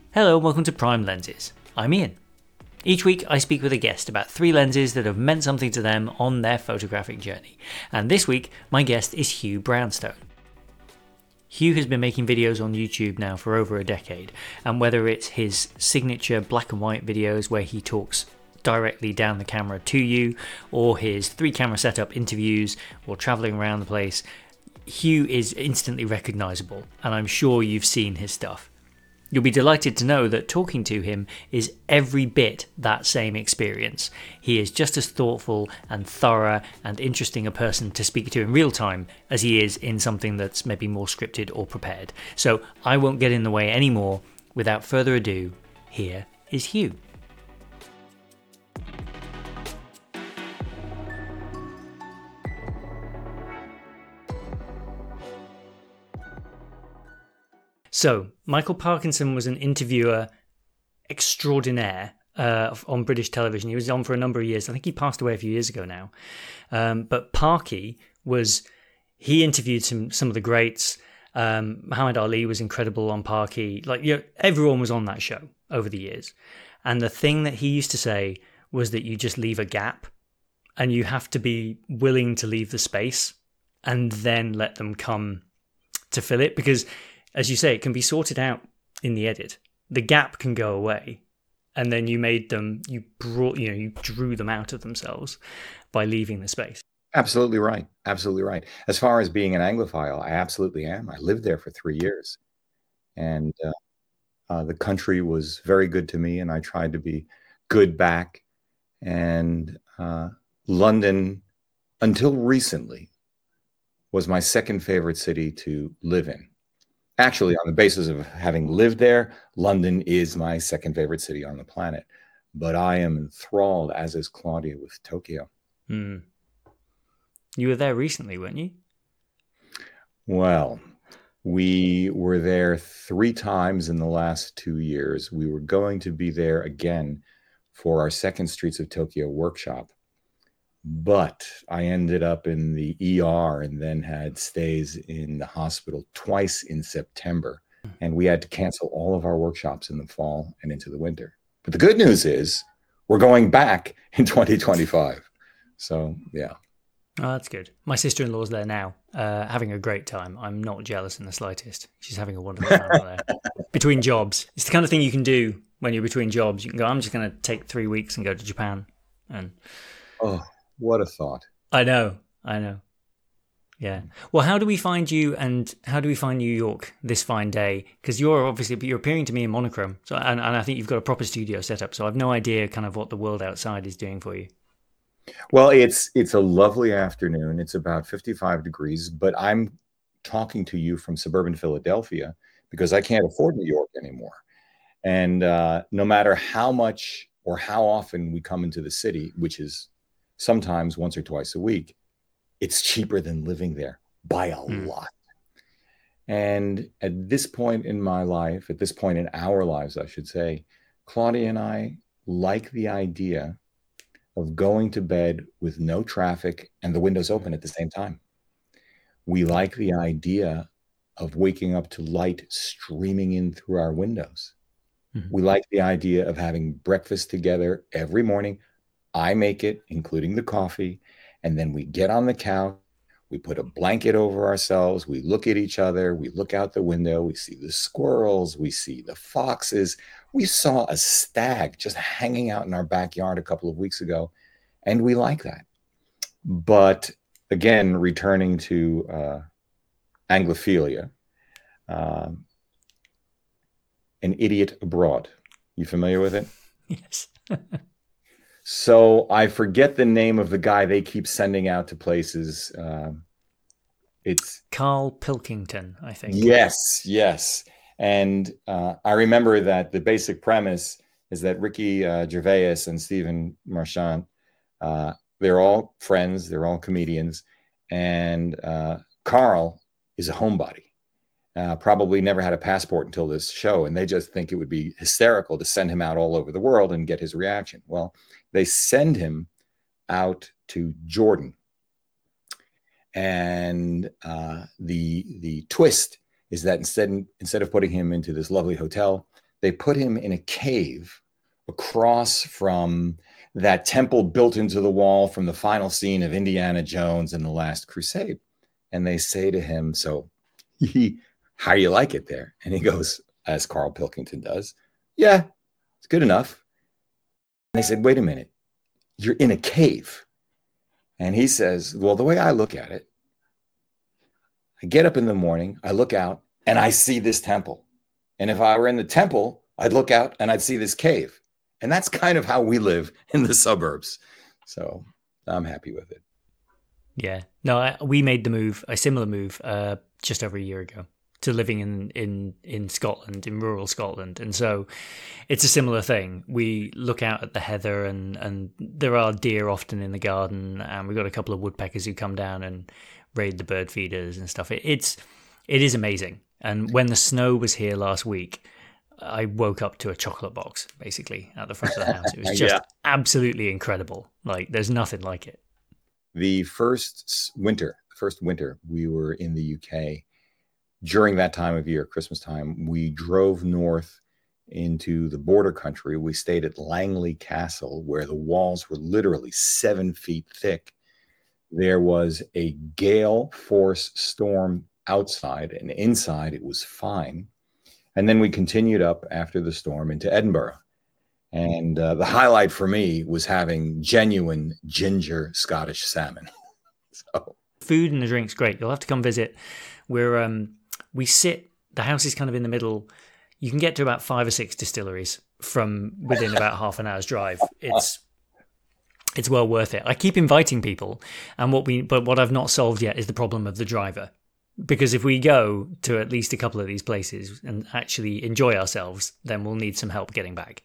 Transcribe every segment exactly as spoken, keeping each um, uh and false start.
Hello and welcome to Prime Lenses. I'm Ian. Each week I speak with a guest about three lenses that have meant something to them on their photographic journey. And this week my guest is Hugh Brownstone. Hugh has been making videos on YouTube now for over a decade, and whether it's his signature black and white videos where he talks directly down the camera to you, or his three camera setup interviews, or travelling around the place, Hugh is instantly recognisable, and I'm sure you've seen his stuff. You'll be delighted to know that talking to him is every bit that same experience. He is just as thoughtful and thorough and interesting a person to speak to in real time as he is in something that's maybe more scripted or prepared. So I won't get in the way anymore. Without further ado, here is Hugh. So, Michael Parkinson was an interviewer extraordinaire uh, on British television. He was on for a number of years. I think he passed away a few years ago now. Um, but Parky was, he interviewed some, some of the greats. Um, Muhammad Ali was incredible on Parky. Like, you know, everyone was on that show over the years. And the thing that he used to say was that you just leave a gap and you have to be willing to leave the space and then let them come to fill it. Because as you say, it can be sorted out in the edit. The gap can go away, and then you made them, you brought, you know, you drew them out of themselves by leaving the space. Absolutely right. Absolutely right. As far as being an Anglophile, I absolutely am. I lived there for three years, and uh, uh, the country was very good to me, and I tried to be good back. And uh, London, until recently, was my second favorite city to live in. Actually, on the basis of having lived there, London is my second favorite city on the planet. But I am enthralled, as is Claudia, with Tokyo. Mm. You were there recently, weren't you? Well, we were there three times in the last two years. We were going to be there again for our second Streets of Tokyo workshop. But I ended up in the E R and then had stays in the hospital twice in September. And we had to cancel all of our workshops in the fall and into the winter. But the good news is we're going back in twenty twenty-five. So, yeah. Oh, that's good. My sister-in-law's there now, uh, having a great time. I'm not jealous in the slightest. She's having a wonderful time there. Between jobs. It's the kind of thing you can do when you're between jobs. You can go, I'm just going to take three weeks and go to Japan. And oh. What a thought. I know, I know. Yeah. Well, how do we find you and how do we find New York this fine day? Because you're obviously, you're appearing to me in monochrome. So, and, and I think you've got a proper studio set up. So I've no idea kind of what the world outside is doing for you. Well, it's it's a lovely afternoon. It's about fifty-five degrees, but I'm talking to you from suburban Philadelphia because I can't afford New York anymore. And uh, no matter how much or how often we come into the city, which is sometimes once or twice a week, it's cheaper than living there by a mm. lot. And at this point in my life, at this point in our lives, I should say, Claudia and I like the idea of going to bed with no traffic and the windows open at the same time. We like the idea of waking up to light streaming in through our windows. Mm-hmm. We like the idea of having breakfast together every morning. I make it, including the coffee, and then we get on the couch, we put a blanket over ourselves, we look at each other, we look out the window, we see the squirrels, we see the foxes. We saw a stag just hanging out in our backyard a couple of weeks ago, and we like that. But again, returning to uh, Anglophilia, uh, An Idiot Abroad. You familiar with it? Yes. So I forget the name of the guy they keep sending out to places. Uh, it's Carl Pilkington, I think. Yes, yes. And uh, I remember that the basic premise is that Ricky uh, Gervais and Stephen Marchand, uh, they're all friends, they're all comedians, and uh, Carl is a homebody. Uh, probably never had a passport until this show, and they just think it would be hysterical to send him out all over the world and get his reaction. Well, they send him out to Jordan, and uh, the the twist is that instead instead of putting him into this lovely hotel, they put him in a cave across from that temple built into the wall from the final scene of Indiana Jones and the Last Crusade. And they say to him, so he, how do you like it there? And he goes, as Carl Pilkington does, yeah, it's good enough. And they said, wait a minute, you're in a cave. And he says, well, the way I look at it, I get up in the morning, I look out, and I see this temple. And if I were in the temple, I'd look out and I'd see this cave. And that's kind of how we live in the suburbs. So I'm happy with it. Yeah. No, I, we made the move, a similar move, uh, just over a year ago to living in, in, in Scotland, in rural Scotland. And so it's a similar thing. We look out at the heather and, and there are deer often in the garden. And we've got a couple of woodpeckers who come down and raid the bird feeders and stuff. It, it's, it is amazing. And when the snow was here last week, I woke up to a chocolate box, basically, at the front of the house. It was just yeah. absolutely incredible. Like, there's nothing like it. The first winter, first winter we were in the U K, during that time of year, Christmas time, we drove north into the border country. We stayed at Langley Castle, where the walls were literally seven feet thick. There was a gale force storm outside, and inside it was fine. And then we continued up after the storm into Edinburgh. And uh, the highlight for me was having genuine ginger Scottish salmon. So food and the drink's great. You'll have to come visit. We're um we sit. The house is kind of in the middle. You can get to about five or six distilleries from within about half an hour's drive. It's it's well worth it. I keep inviting people, and what we but what I've not solved yet is the problem of the driver. Because if we go to at least a couple of these places and actually enjoy ourselves, then we'll need some help getting back.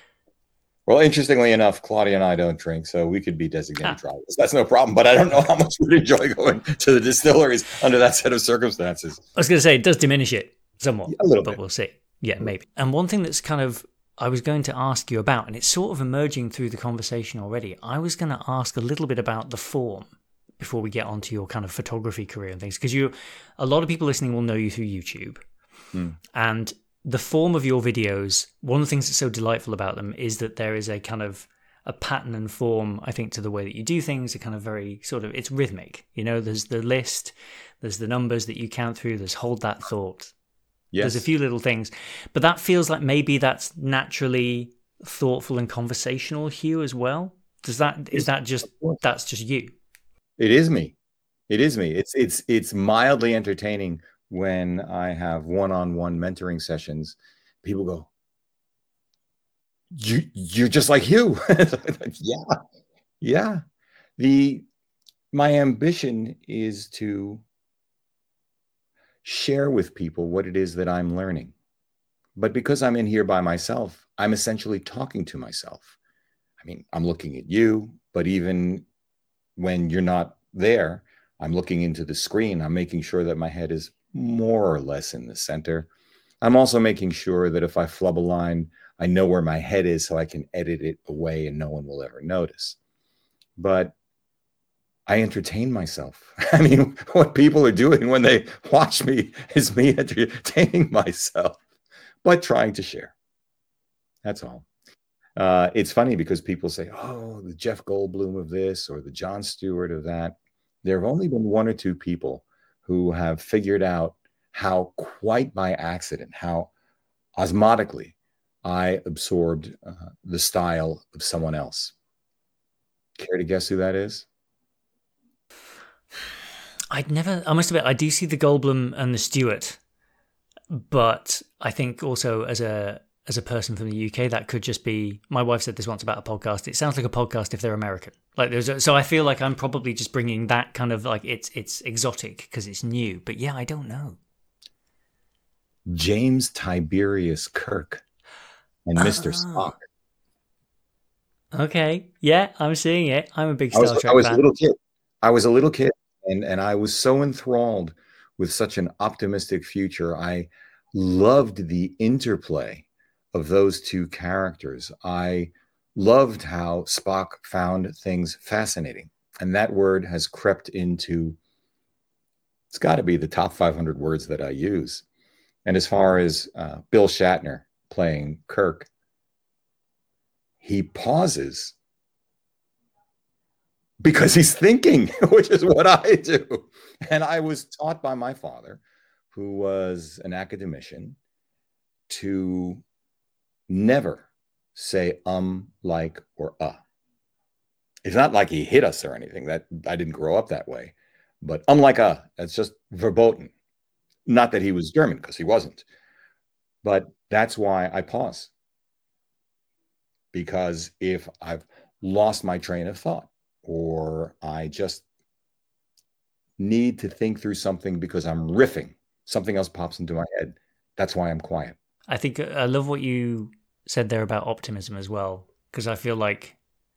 Well, interestingly enough, Claudia and I don't drink, so we could be designated ah. drivers. That's no problem. But I don't know how much we'd enjoy going to the distilleries under that set of circumstances. I was going to say, it does diminish it somewhat, a little but bit. We'll see. Yeah, maybe. And one thing that's kind of, I was going to ask you about, and it's sort of emerging through the conversation already, I was going to ask a little bit about the form before we get onto your kind of photography career and things, because you, a lot of people listening will know you through YouTube. Hmm. And the form of your videos, one of the things that's so delightful about them is that there is a kind of a pattern and form, I think, to the way that you do things. A kind of very sort of, it's rhythmic. You know, there's the list, there's the numbers that you count through, there's hold that thought. Yes. There's a few little things. But that feels like maybe that's naturally thoughtful and conversational, Hugh, as well. Does that, is that just, that's just you? It is me. It is me. It's, it's, it's mildly entertaining when I have one-on-one mentoring sessions. People go, you, you're just like Hugh. yeah. Yeah. The, my ambition is to share with people what it is that I'm learning. But because I'm in here by myself, I'm essentially talking to myself. I mean, I'm looking at you, but even when you're not there, I'm looking into the screen. I'm making sure that my head is more or less in the center. I'm also making sure that if I flub a line, I know where my head is so I can edit it away and no one will ever notice. But I entertain myself. I mean, what people are doing when they watch me is me entertaining myself, but trying to share. That's all. Uh, it's funny because people say, oh, the Jeff Goldblum of this or the Jon Stewart of that. There have only been one or two people who have figured out how, quite by accident, how osmotically I absorbed uh, the style of someone else. Care to guess who that is? I'd never, I must admit, I do see the Goldblum and the Stewart, but I think also as a as a person from the U K, that could just be, my wife said this once about a podcast, it sounds like a podcast if they're American. Like there's a, so I feel like I'm probably just bringing that kind of like, it's it's exotic because it's new, but yeah, I don't know. James Tiberius Kirk and oh. Mister Spock. Okay, yeah, I'm seeing it. I'm a big Star I was, Trek I was fan. a little kid. I was a little kid, and, and I was so enthralled with such an optimistic future. I loved the interplay of those two characters. I loved how Spock found things fascinating. And that word has crept into, it's got to be the top five hundred words that I use. And as far as uh, Bill Shatner, playing Kirk, he pauses because he's thinking, which is what I do. And I was taught by my father, who was an academician, to never say um, like, or uh. It's not like he hit us or anything. That I didn't grow up that way. But unlike uh, that's just verboten. Not that he was German, because he wasn't. But that's why I pause. Because if I've lost my train of thought, or I just need to think through something because I'm riffing, something else pops into my head, that's why I'm quiet. I think I love what you said there about optimism as well, because I feel like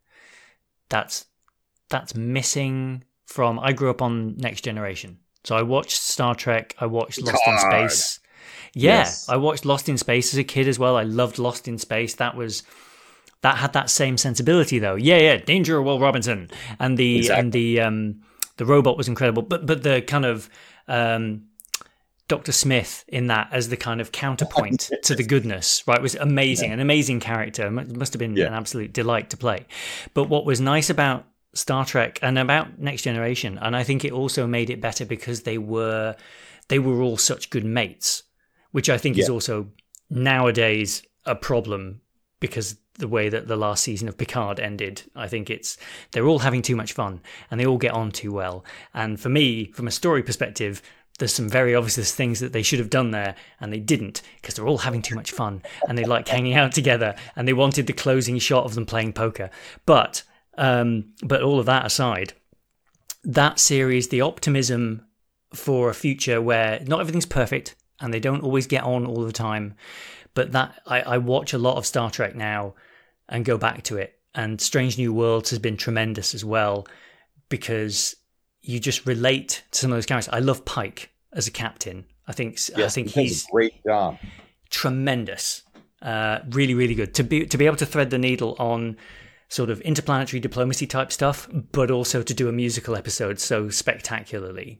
that's that's missing from... I grew up on Next Generation. So I watched Star Trek, I watched Lost God. in Space. Yeah, Yes. I watched Lost in Space as a kid as well. I loved Lost in Space. That was... That had that same sensibility, though. Yeah, yeah, Danger, Will Robinson, and the Exactly. and the um, the robot was incredible. But but the kind of um, Doctor Smith in that as the kind of counterpoint to the goodness, right, was amazing. Yeah. An amazing character. It must have been yeah. an absolute delight to play. But what was nice about Star Trek and about Next Generation, and I think it also made it better because they were they were all such good mates, which I think yeah. is also nowadays a problem because the way that the last season of Picard ended, I think it's they're all having too much fun and they all get on too well. And for me, from a story perspective, there's some very obvious things that they should have done there and they didn't because they're all having too much fun and they like hanging out together and they wanted the closing shot of them playing poker. But um, but all of that aside, that series, the optimism for a future where not everything's perfect and they don't always get on all the time. But that I, I watch a lot of Star Trek now and go back to it. And Strange New Worlds has been tremendous as well because you just relate to some of those characters. I love Pike as a captain. I think yes, I think he he's a great job. Tremendous. Uh, really, really good. To be to be able to thread the needle on sort of interplanetary diplomacy type stuff, but also to do a musical episode so spectacularly.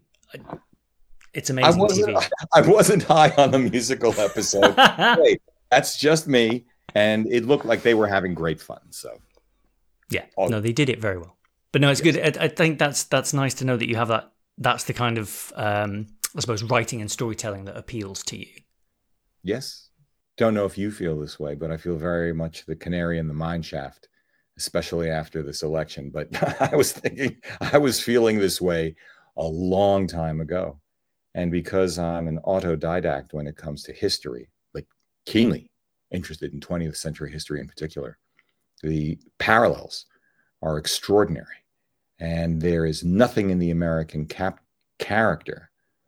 It's amazing I wasn't, T V. I wasn't high on the musical episode. Wait, that's just me. And it looked like they were having great fun. So, yeah, All no, they did it very well. But no, it's yes. good. I, I think that's that's nice to know that you have that. That's the kind of, um, I suppose, writing and storytelling that appeals to you. Yes. Don't know if you feel this way, but I feel very much the canary in the mine shaft, especially after this election. But I was thinking, I was feeling this way a long time ago. And because I'm an autodidact when it comes to history, like keenly interested in twentieth century history in particular, the parallels are extraordinary. And there is nothing in the American cap character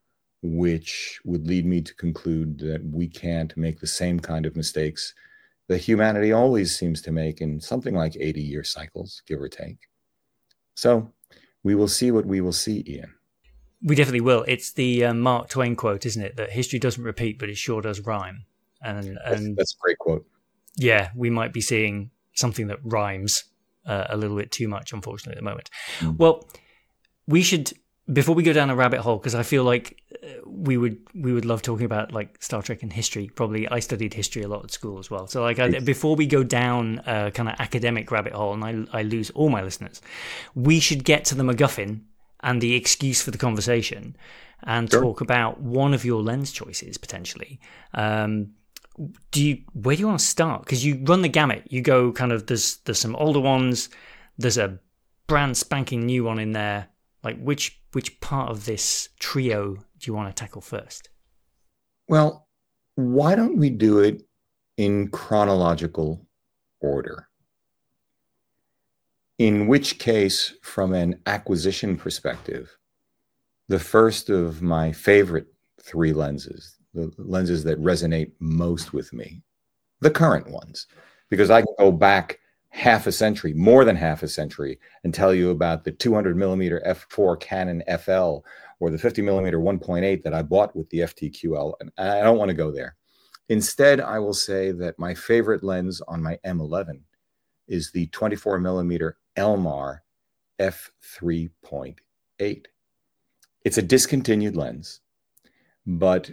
which would lead me to conclude that we can't make the same kind of mistakes that humanity always seems to make in something like eighty year cycles, give or take. So we will see what we will see, Ian. We definitely will. It's the uh, Mark Twain quote, isn't it? That history doesn't repeat, but it sure does rhyme. And, and that's, that's a great quote. Yeah, we might be seeing something that rhymes uh, a little bit too much, unfortunately, at the moment. Mm. Well, we should, before we go down a rabbit hole, because I feel like we would we would love talking about like Star Trek and history. Probably I studied history a lot at school as well. So like I, before we go down a kind of academic rabbit hole, and I, I lose all my listeners, we should get to the MacGuffin and the excuse for the conversation and sure. talk about one of your lens choices, potentially. Um, do you, where do you want to start? Because you run the gamut. You go kind of, there's there's some older ones, there's a brand spanking new one in there. Like which which part of this trio do you want to tackle first? Well, why don't we do it in chronological order? In which case, from an acquisition perspective, the first of my favorite three lenses, the lenses that resonate most with me, the current ones, because I can go back half a century, more than half a century, and tell you about the two hundred millimeter f four Canon F L or the fifty millimeter one point eight that I bought with the F T Q L, and I don't want to go there. Instead, I will say that my favorite lens on my M eleven is the twenty-four millimeter Elmar f three point eight. It's a discontinued lens, but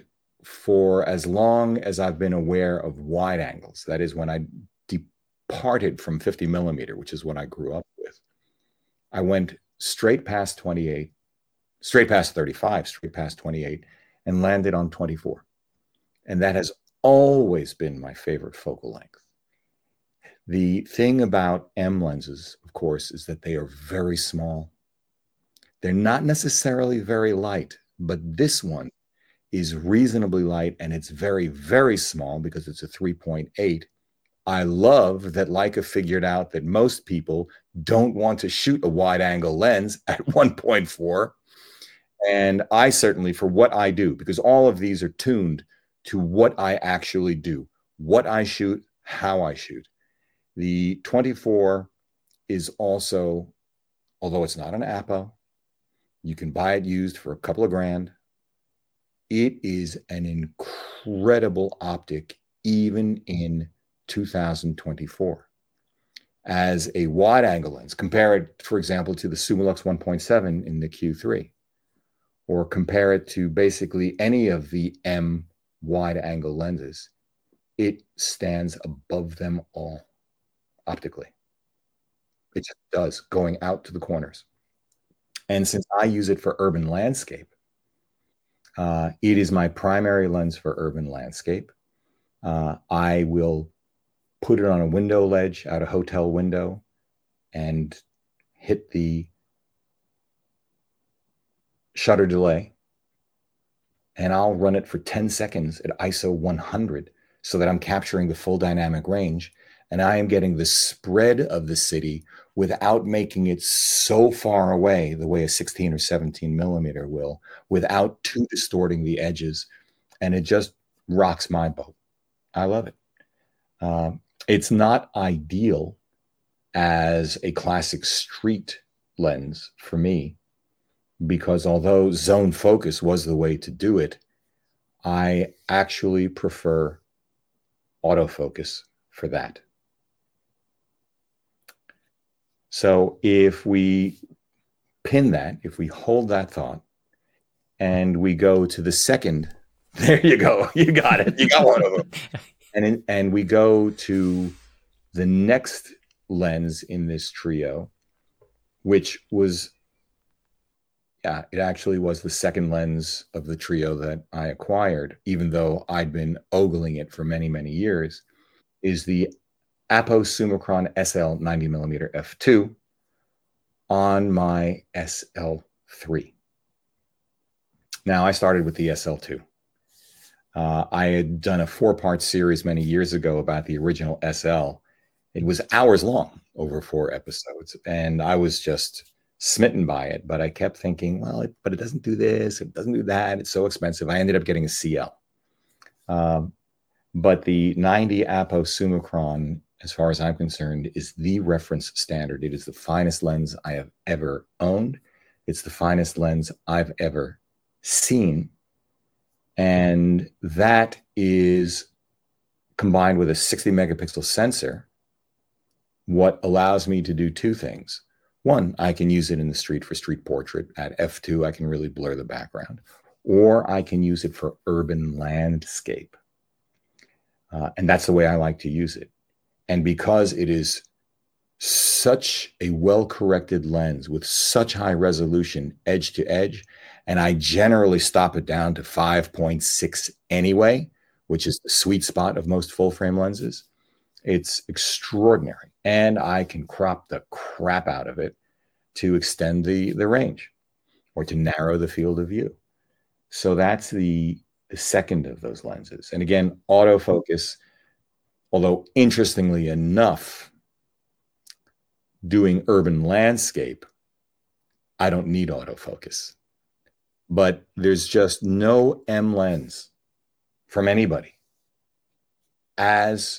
for as long as I've been aware of wide angles, that is when I departed from fifty millimeter, which is what I grew up with, I went straight past twenty-eight, straight past thirty-five, straight past twenty-eight, and landed on twenty-four. And that has always been my favorite focal length. The thing about M lenses, of course, is that they are very small. They're not necessarily very light, but this one is reasonably light, and it's very, very small because it's a three point eight. I love that Leica figured out that most people don't want to shoot a wide angle lens at one point four. And I certainly, for what I do, because all of these are tuned to what I actually do, what I shoot, how I shoot. The twenty-four is also, although it's not an Apo, you can buy it used for a couple of grand. It is an incredible optic, even in two thousand twenty-four. As a wide angle lens, compare it, for example, to the Summilux one point seven in the Q three, or compare it to basically any of the M wide angle lenses. It stands above them all optically. It just does, going out to the corners. And since I use it for urban landscape, uh, it is my primary lens for urban landscape. Uh, I will put it on a window ledge out a hotel window and hit the shutter delay, and I'll run it for ten seconds at I S O one hundred so that I'm capturing the full dynamic range, and I am getting the spread of the city without making it so far away the way a sixteen or seventeen millimeter will, without too distorting the edges, and it just rocks my boat. I love it. Uh, it's not ideal as a classic street lens for me, because although zone focus was the way to do it, I actually prefer autofocus for that. So if we pin that, if we hold that thought, and we go to the second, there you go, you got it, you got one of them. And, in, and we go to the next lens in this trio, which was, yeah, it actually was the second lens of the trio that I acquired, even though I'd been ogling it for many, many years, is the Apo Summicron S L ninety millimeter f two on my S L three. Now, I started with the S L two. Uh, I had done a four-part series many years ago about the original S L. It was hours long, over four episodes, and I was just smitten by it. But I kept thinking, well, it, but it doesn't do this, it doesn't do that, it's so expensive. I ended up getting a C L. Um, but the ninety Apo Summicron, as far as I'm concerned, is the reference standard. It is the finest lens I have ever owned. It's the finest lens I've ever seen. And that is combined with a sixty megapixel sensor, what allows me to do two things. One, I can use it in the street for street portrait. At f two, I can really blur the background. Or I can use it for urban landscape. Uh, and that's the way I like to use it. And because it is such a well-corrected lens with such high resolution edge to edge, and I generally stop it down to five point six anyway, which is the sweet spot of most full-frame lenses, it's extraordinary. And I can crop the crap out of it to extend the, the range or to narrow the field of view. So that's the, the second of those lenses. And again, autofocus, although interestingly enough, doing urban landscape, I don't need autofocus. But there's just no M lens from anybody as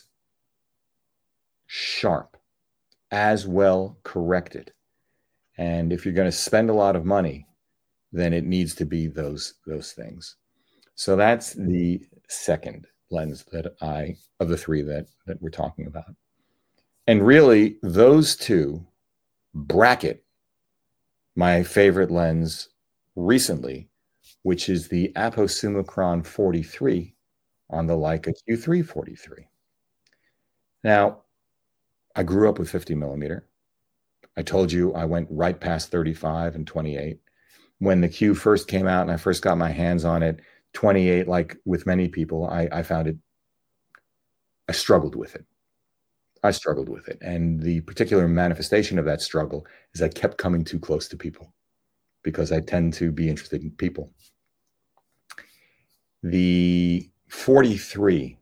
sharp, as well corrected. And if you're going to spend a lot of money, then it needs to be those, those things. So that's the second lens that I, of the three that, that we're talking about. And really, those two bracket my favorite lens recently, which is the Apo Summicron forty-three on the Leica Q three forty-three. Now, I grew up with fifty millimeter. I told you I went right past thirty-five and twenty-eight. When the Q first came out and I first got my hands on it, twenty-eight, like with many people, I, I found it, I struggled with it. I struggled with it. And the particular manifestation of that struggle is I kept coming too close to people because I tend to be interested in people. The forty-three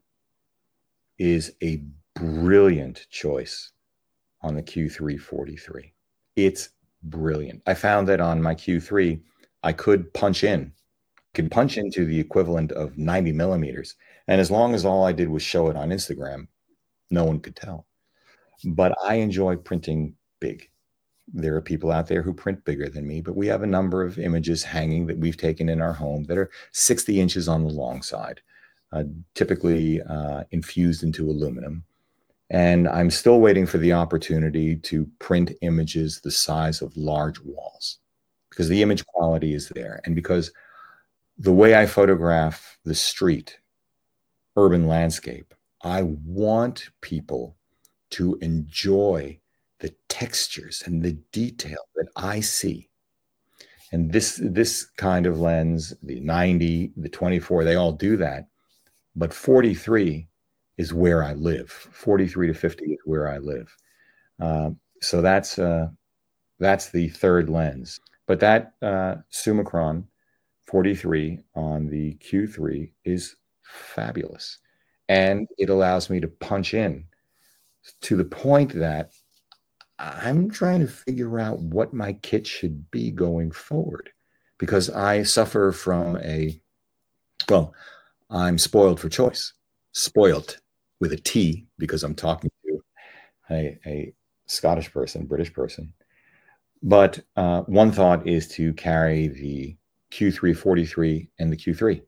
is a brilliant choice on the Q three forty-three. It's brilliant. I found that on my Q three, I could punch in, could punch into the equivalent of ninety millimeters. And as long as all I did was show it on Instagram, no one could tell. But I enjoy printing big. There are people out there who print bigger than me, but we have a number of images hanging that we've taken in our home that are sixty inches on the long side, uh, typically uh, infused into aluminum. And I'm still waiting for the opportunity to print images the size of large walls because the image quality is there. And because the way I photograph the street, urban landscape, I want people to enjoy the textures and the detail that I see. And this, this kind of lens, the ninety, the twenty-four, they all do that. But forty-three is where I live. forty-three to fifty is where I live. Uh, so that's uh, that's the third lens. But that uh, Summicron forty-three on the Q three is fabulous. And it allows me to punch in to the point that I'm trying to figure out what my kit should be going forward because I suffer from a, well, I'm spoiled for choice. Spoiled with a T because I'm talking to a, a Scottish person, British person. But uh, one thought is to carry the Q three forty-three and the Q three.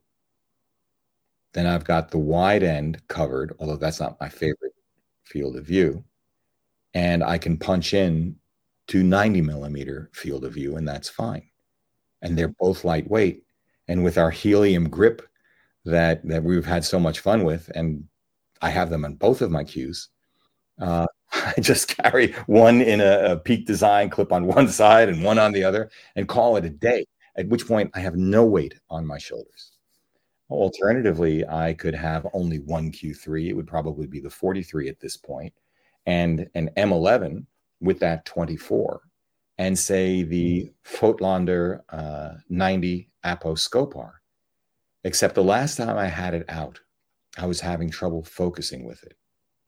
Then I've got the wide end covered, although that's not my favorite field of view. And I can punch in to ninety millimeter field of view, and that's fine. And they're both lightweight. And with our helium grip that, that we've had so much fun with, and I have them on both of my Qs, uh, I just carry one in a, a Peak Design clip on one side and one on the other and call it a day, at which point I have no weight on my shoulders. Alternatively, I could have only one Q three. It would probably be the forty-three at this point, and an M eleven with that twenty-four, and say the Fotolander uh, ninety Apo Scopar. Except the last time I had it out, I was having trouble focusing with it.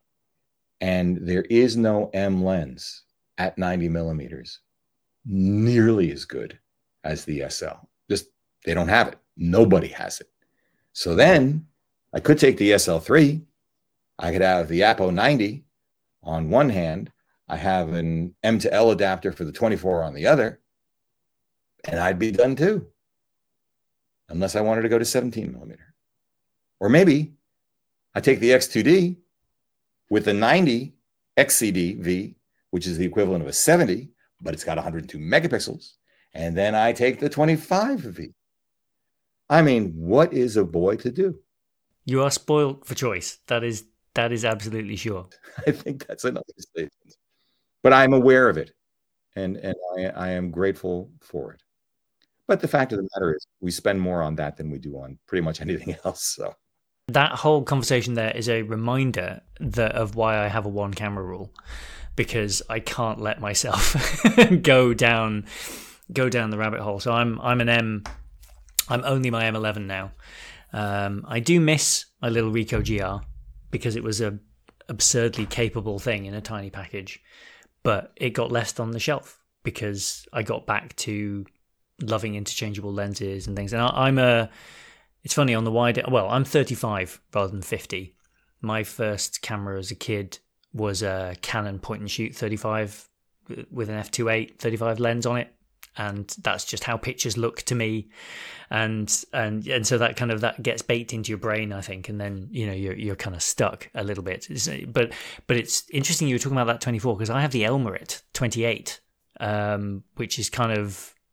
And there is no M lens at ninety millimeters nearly as good as the S L. Just, they don't have it. Nobody has it. So then I could take the S L three. I could have the Apo ninety on one hand. I have an M to L adapter for the twenty-four on the other, and I'd be done too. Unless I wanted to go to seventeen millimeter. Or maybe I take the X two D with the ninety X C D V, which is the equivalent of a seventy, but it's got one hundred two megapixels. And then I take the twenty-five V. I mean, what is a boy to do? You are spoiled for choice. That is that is absolutely sure. I think that's another statement. But I'm aware of it, and, and I, I am grateful for it. But the fact of the matter is we spend more on that than we do on pretty much anything else. So that whole conversation there is a reminder that of why I have a one camera rule, because I can't let myself go down go down the rabbit hole. So I'm I'm an M I'm only my M eleven now. Um, I do miss my little Ricoh G R because it was a absurdly capable thing in a tiny package, but it got left on the shelf because I got back to loving interchangeable lenses and things. And I, I'm a, it's funny on the wide, well, I'm thirty-five rather than fifty. My first camera as a kid was a Canon point and shoot thirty-five with an f two point eight thirty-five lens on it. And that's just how pictures look to me, and and and so that kind of that gets baked into your brain, I think, and then you know you're you're kind of stuck a little bit. But but it's interesting you were talking about that twenty-four because I have the Elmarit twenty-eight, um, which is kind of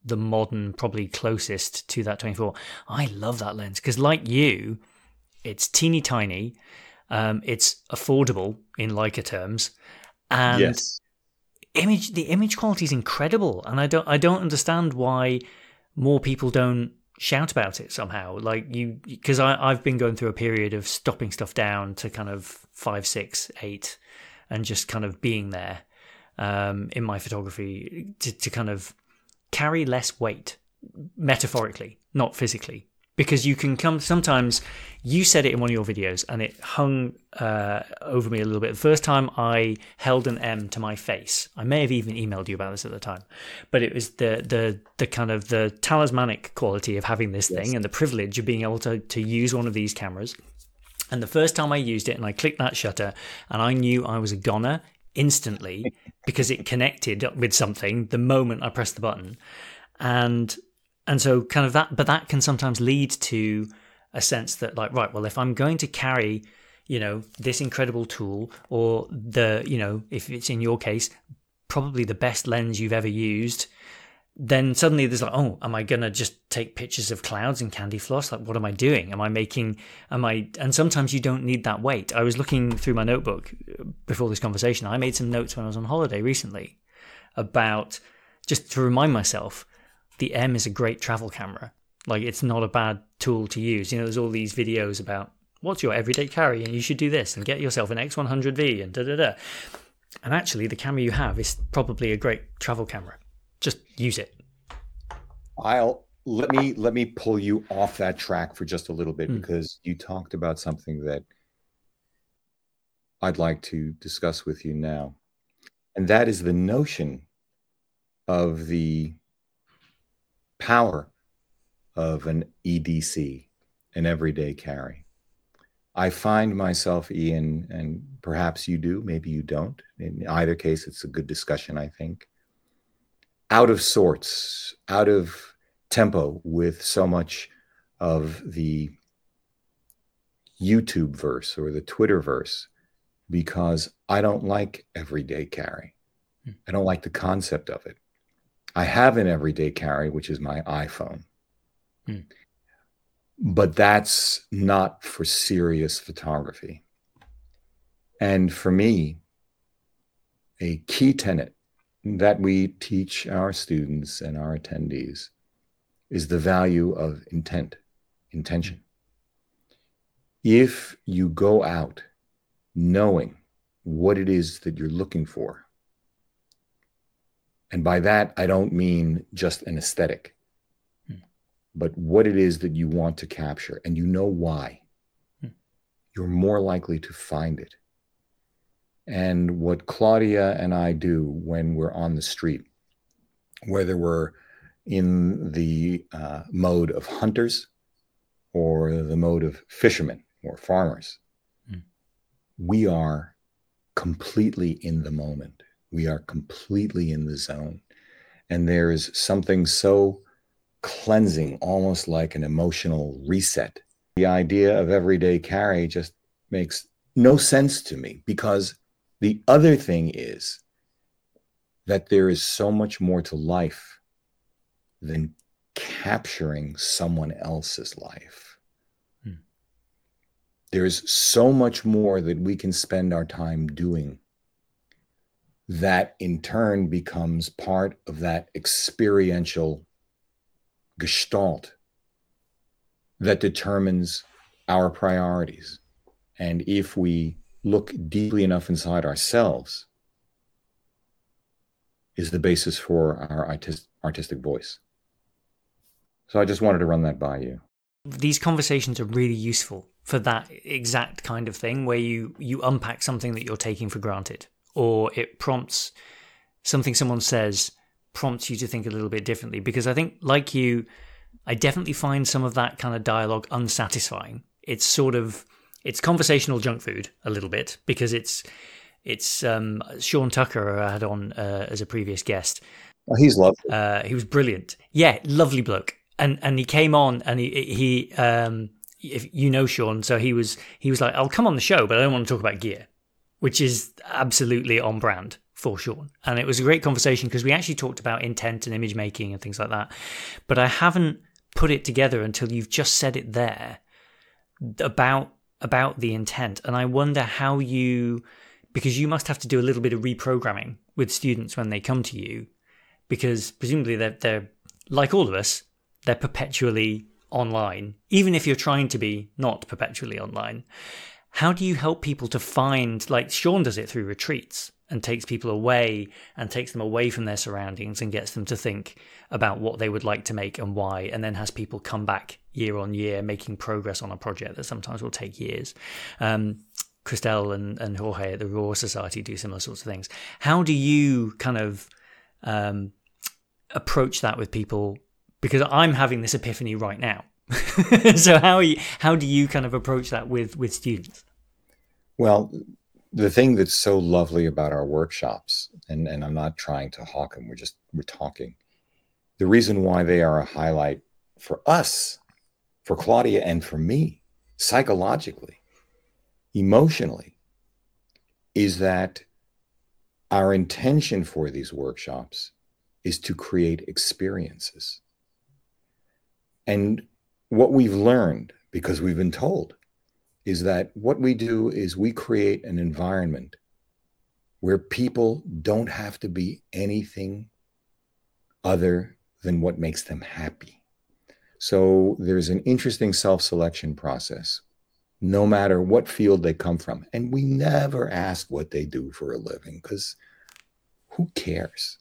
the modern, probably closest to that twenty-four. I love that lens because, like you, it's teeny tiny, um, it's affordable in Leica terms, and Yes. image the image quality is incredible. And I don't I don't understand why more people don't shout about it somehow. Like you, because I've been going through a period of stopping stuff down to kind of five, six, eight, and just kind of being there um, in my photography to, to kind of carry less weight, metaphorically, not physically. Because you can come, sometimes you said it in one of your videos and it hung uh, over me a little bit. The first time I held an M to my face, I may have even emailed you about this at the time, but it was the the the kind of the talismanic quality of having this Yes. thing and the privilege of being able to, to use one of these cameras. And the first time I used it and I clicked that shutter and I knew I was a goner instantly because it connected with something the moment I pressed the button. And And so kind of that, but that can sometimes lead to a sense that like, right, well, if I'm going to carry, you know, this incredible tool or the, you know, if it's in your case, probably the best lens you've ever used, then suddenly there's like, oh, am I going to just take pictures of clouds and candy floss? Like, what am I doing? Am I making, am I, and sometimes you don't need that weight. I was looking through my notebook before this conversation. I made some notes when I was on holiday recently about just to remind myself, the M is a great travel camera. Like, it's not a bad tool to use. You know, there's all these videos about what's your everyday carry and you should do this and get yourself an X one hundred V and da da da. And actually, the camera you have is probably a great travel camera. Just use it. I'll let me let me pull you off that track for just a little bit Hmm. because you talked about something that I'd like to discuss with you now. And that is the notion of the power of an E D C, an everyday carry. I find myself, Ian, and perhaps you do, maybe you don't. In either case, it's a good discussion, I think. Out of sorts, out of tempo with so much of the YouTube verse or the Twitter verse because I don't like everyday carry. Hmm. I don't like the concept of it. I have an everyday carry, which is my iPhone. Hmm. But that's not for serious photography. And for me, a key tenet that we teach our students and our attendees is the value of intent, intention. If you go out knowing what it is that you're looking for, and by that, I don't mean just an aesthetic, hmm. but what it is that you want to capture, and you know why, hmm. you're more likely to find it. And what Claudia and I do when we're on the street, whether we're in the uh, mode of hunters or the mode of fishermen or farmers, hmm. we are completely in the moment. We are completely in the zone. And there is something so cleansing, almost like an emotional reset. The idea of everyday carry just makes no sense to me because the other thing is that there is so much more to life than capturing someone else's life. Hmm. There's so much more that we can spend our time doing that in turn becomes part of that experiential gestalt that determines our priorities. And if we look deeply enough inside ourselves, is the basis for our artist, artistic voice. So I just wanted to run that by you. These conversations are really useful for that exact kind of thing where you, you unpack something that you're taking for granted, or it prompts something someone says, prompts you to think a little bit differently. Because I think, like you, I definitely find some of that kind of dialogue unsatisfying. It's sort of, it's conversational junk food a little bit because it's, it's um, Sean Tucker I had on uh, as a previous guest. Oh, he's lovely. Uh, he was brilliant. Yeah, lovely bloke. And and he came on and he he um if you know Sean, so he was he was like, I'll come on the show, but I don't want to talk about gear, which is absolutely on brand for Sean. And it was a great conversation because we actually talked about intent and image making and things like that. But I haven't put it together until you've just said it there about about the intent. And I wonder how you, because you must have to do a little bit of reprogramming with students when they come to you, because presumably they're, they're like all of us, they're perpetually online, even if you're trying to be not perpetually online. How do you help people to find, like Sean does it through retreats and takes people away and takes them away from their surroundings and gets them to think about what they would like to make and why, and then has people come back year on year making progress on a project that sometimes will take years. Um, Christelle and, and Jorge at the Raw Society do similar sorts of things. How do you kind of um, approach that with people? Because I'm having this epiphany right now. So how are you, how do you kind of approach that with, with students? Well, the thing that's so lovely about our workshops, and, and I'm not trying to hawk them, we're just, we're talking. The reason why they are a highlight for us, for Claudia and for me, psychologically, emotionally, is that our intention for these workshops is to create experiences. And what we've learned, because we've been told, is that what we do is we create an environment where people don't have to be anything other than what makes them happy. So there's an interesting self-selection process, no matter what field they come from. And we never ask what they do for a living, because who cares?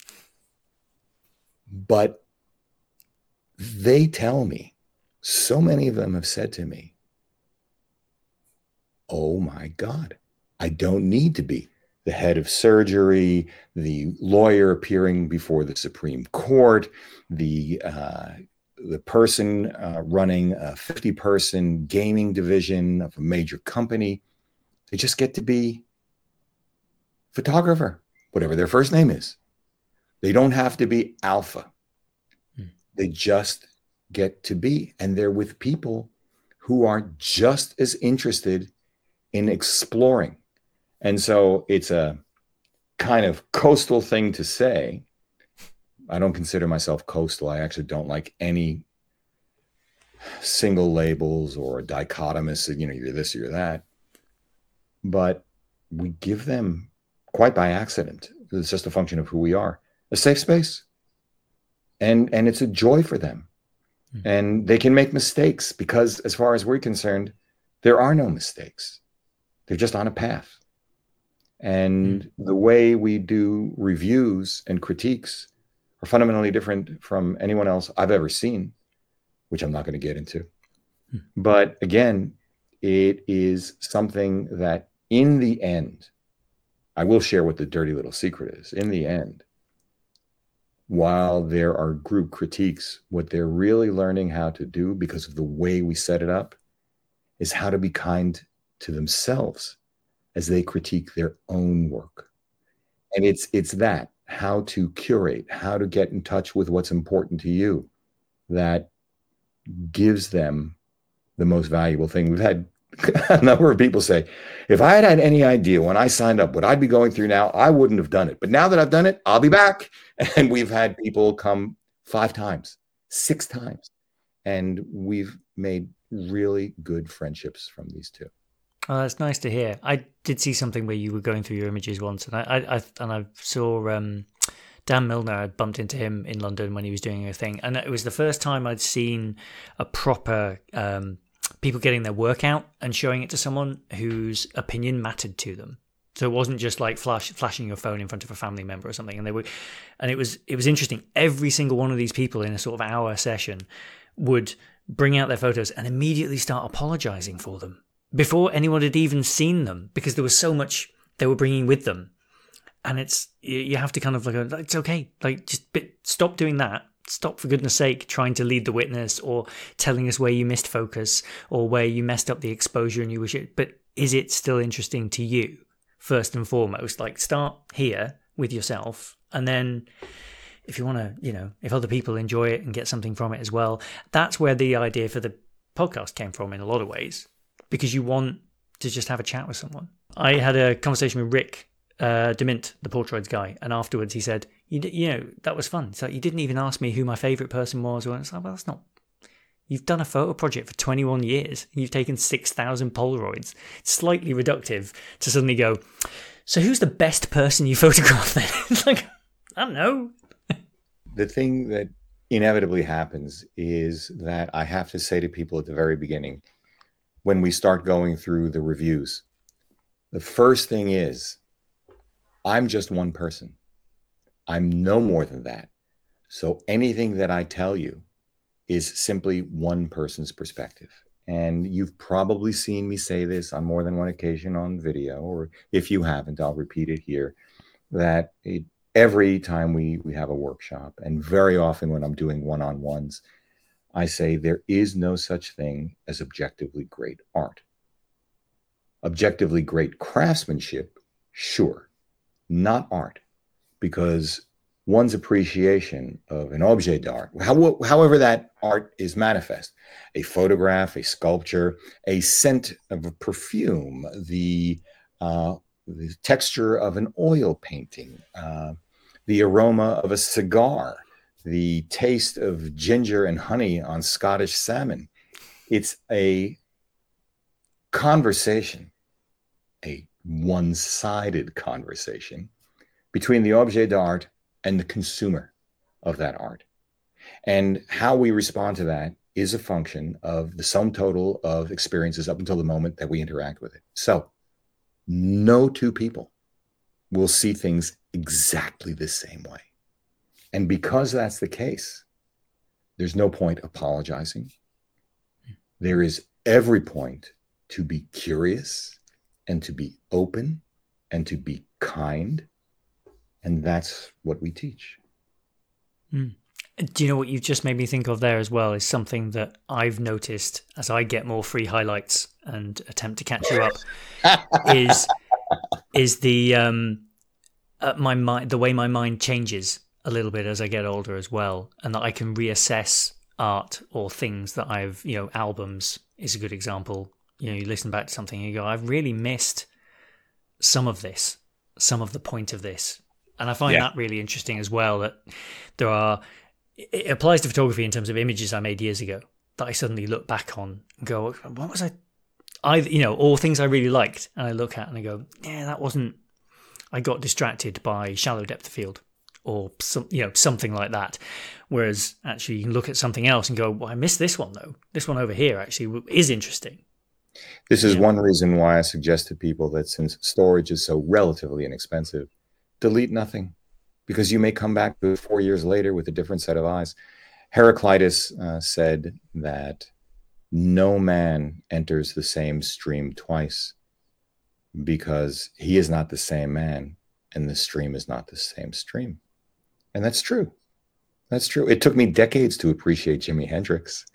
But they tell me, so many of them have said to me, oh my God, I don't need to be the head of surgery, the lawyer appearing before the Supreme Court, the uh, the person uh, running a fifty-person gaming division of a major company. They just get to be photographer, whatever their first name is. They don't have to be alpha. Hmm. They just get to be, and they're with people who are just as interested in exploring. And so it's a kind of coastal thing to say. I don't consider myself coastal. I actually don't like any single labels or dichotomous, you know, you're this, you're that. But we give them, quite by accident, it's just a function of who we are, a safe space. And, and it's a joy for them. Mm-hmm. And they can make mistakes because, as far as we're concerned, there are no mistakes. They're just on a path. And mm-hmm. the way we do reviews and critiques are fundamentally different from anyone else I've ever seen, which I'm not going to get into. Mm-hmm. But again, it is something that in the end, I will share what the dirty little secret is. In the end, while there are group critiques, what they're really learning how to do, because of the way we set it up, is how to be kind to themselves as they critique their own work. And it's it's that, how to curate, how to get in touch with what's important to you, that gives them the most valuable thing. We've had a number of people say, if I had had any idea when I signed up what I'd be going through now, I wouldn't have done it. But now that I've done it, I'll be back. And we've had people come five times, six times. And we've made really good friendships from these two. Oh, that's nice to hear. I did see something where you were going through your images once, and I, I, I and I saw um, Dan Milner. I bumped into him in London when he was doing a thing, and it was the first time I'd seen a proper um, people getting their work out and showing it to someone whose opinion mattered to them. So it wasn't just like flash, flashing your phone in front of a family member or something. And they were, and it was it was interesting. Every single one of these people in a sort of hour session would bring out their photos and immediately start apologizing for them before anyone had even seen them, because there was so much they were bringing with them. And it's, you have to kind of like, it's okay. Like, just stop doing that. Stop, for goodness sake, trying to lead the witness or telling us where you missed focus or where you messed up the exposure and you wish it. But is it still interesting to you, first and foremost? Like, start here with yourself. And then if you want to, you know, if other people enjoy it and get something from it as well, that's where the idea for the podcast came from in a lot of ways. Because you want to just have a chat with someone. I had a conversation with Rick uh, Demint, the Portroids guy, and afterwards he said, "You, d- you know, that was fun. So you didn't even ask me who my favourite person was." Or it's like, well, that's not. You've done a photo project for twenty-one years. And you've taken six thousand Polaroids. It's slightly reductive to suddenly go, so who's the best person you photographed then? It's like, I don't know. The thing that inevitably happens is that I have to say to people at the very beginning, when we start going through the reviews, the first thing is, I'm just one person. I'm no more than that. So anything that I tell you is simply one person's perspective. And you've probably seen me say this on more than one occasion on video, or if you haven't, I'll repeat it here, that it, every time we, we have a workshop, and very often when I'm doing one-on-ones, I say there is no such thing as objectively great art. Objectively great craftsmanship, sure, not art, because one's appreciation of an objet d'art, how, however that art is manifest, a photograph, a sculpture, a scent of a perfume, the, uh, the texture of an oil painting, uh, the aroma of a cigar, the taste of ginger and honey on Scottish salmon. It's a conversation, a one-sided conversation between the objet d'art and the consumer of that art. And how we respond to that is a function of the sum total of experiences up until the moment that we interact with it. So no two people will see things exactly the same way. And because that's the case, there's no point apologizing. There is every point to be curious and to be open and to be kind. And that's what we teach. Mm. Do you know what you've just made me think of there as well is something that I've noticed as I get more free highlights and attempt to catch you up is is the um uh, my mind the way my mind changes a little bit as I get older as well, and that I can reassess art or things that I've, you know, albums is a good example. You know, you listen back to something and you go, I've really missed some of this, some of the point of this. And I find yeah. that really interesting as well, that there are, it applies to photography in terms of images I made years ago that I suddenly look back on and go, what was I, I, you know, or things I really liked. And I look at and I go, yeah, that wasn't, I got distracted by shallow depth of field or some, you know, something like that. Whereas actually you can look at something else and go, well, I missed this one though. This one over here actually is interesting. This is yeah. one reason why I suggest to people that since storage is so relatively inexpensive, delete nothing, because you may come back to it four years later with a different set of eyes. Heraclitus uh, said that no man enters the same stream twice, because he is not the same man and the stream is not the same stream. And that's true. That's true. It took me decades to appreciate Jimi Hendrix.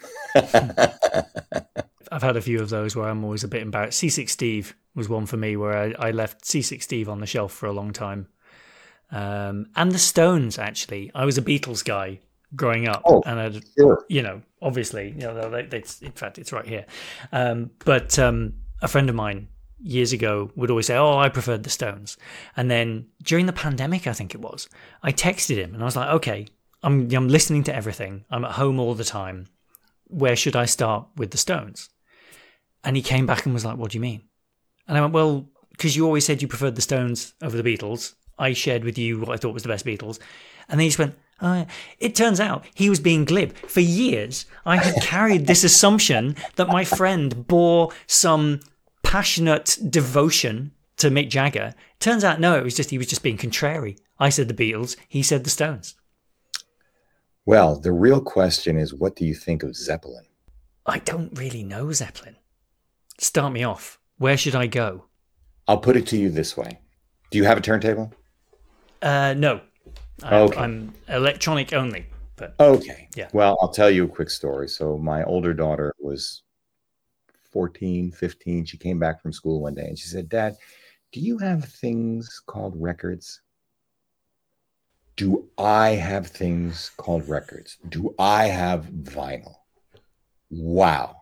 I've had a few of those where I'm always a bit embarrassed. C six Steve was one for me where I, I left C six Steve on the shelf for a long time. Um, and the Stones, actually. I was a Beatles guy growing up. Oh, and I'd, sure. You know, obviously, you know, they, they, in fact, it's right here. Um, but um, a friend of mine years ago would always say, oh, I preferred the Stones. And then during the pandemic, I think it was, I texted him and I was like, okay, I'm, I'm listening to everything. I'm at home all the time. Where should I start with the Stones? And he came back and was like, what do you mean? And I went, well, because you always said you preferred the Stones over the Beatles. I shared with you what I thought was the best Beatles. And then he just went, oh, yeah. It turns out he was being glib. For years, I had carried this assumption that my friend bore some passionate devotion to Mick Jagger. Turns out, no, it was just he was just being contrary. I said the Beatles, he said the Stones. Well, the real question is, what do you think of Zeppelin? I don't really know Zeppelin. Start me off. Where should I go? I'll put it to you this way. Do you have a turntable? Uh, no. I'm, okay. I'm electronic only. But okay. Yeah. Well, I'll tell you a quick story. So my older daughter was fourteen, fifteen. She came back from school one day and she said, Dad, do you have things called records? Do I have things called records? Do I have vinyl? Wow.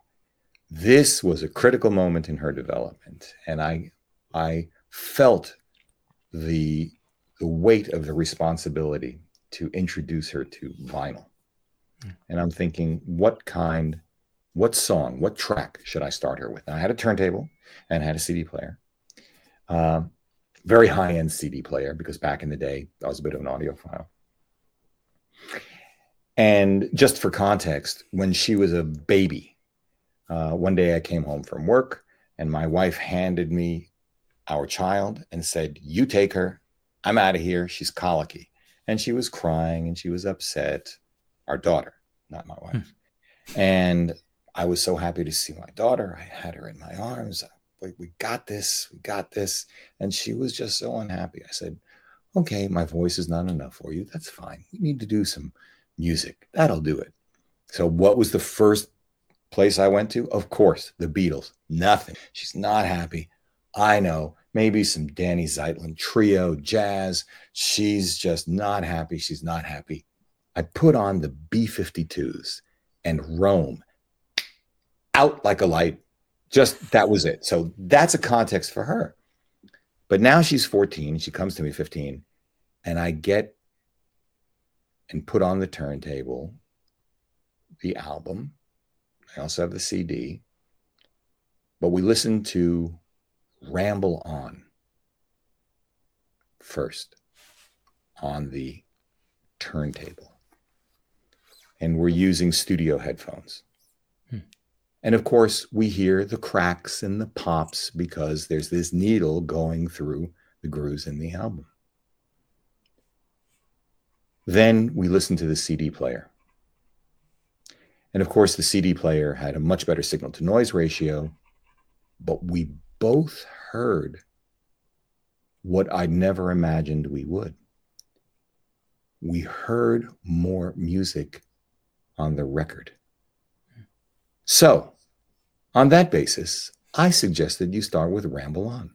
This was a critical moment in her development. And I, I felt the the weight of the responsibility to introduce her to vinyl. Mm. And I'm thinking, what kind, what song, what track should I start her with? And I had a turntable and I had a C D player. Um, very high-end C D player, because back in the day, I was a bit of an audiophile. And just for context, when she was a baby, uh, one day I came home from work and my wife handed me our child and said, "You take her. I'm out of here. She's colicky." And she was crying and she was upset. Our daughter, not my wife. Hmm. And I was so happy to see my daughter. I had her in my arms. Like, we got this, we got this. And she was just so unhappy. I said, "Okay, my voice is not enough for you. That's fine. You need to do some music. That'll do it." So what was the first place I went to? Of course, the Beatles. Nothing. She's not happy. I know. Maybe some Danny Zeitlin trio, jazz. She's just not happy. She's not happy. I put on the B fifty-twos and Rome, out like a light. Just, that was it. So that's a context for her. But now she's fourteen. She comes to me fifteen. And I get and put on the turntable the album. I also have the C D. But we listen to Ramble On first on the turntable. And we're using studio headphones. Hmm. And of course, we hear the cracks and the pops because there's this needle going through the grooves in the album. Then we listen to the C D player. And of course, the C D player had a much better signal to noise ratio, but we both heard what I'd never imagined we would. We heard more music on the record. So, on that basis, I suggested you start with Ramble On.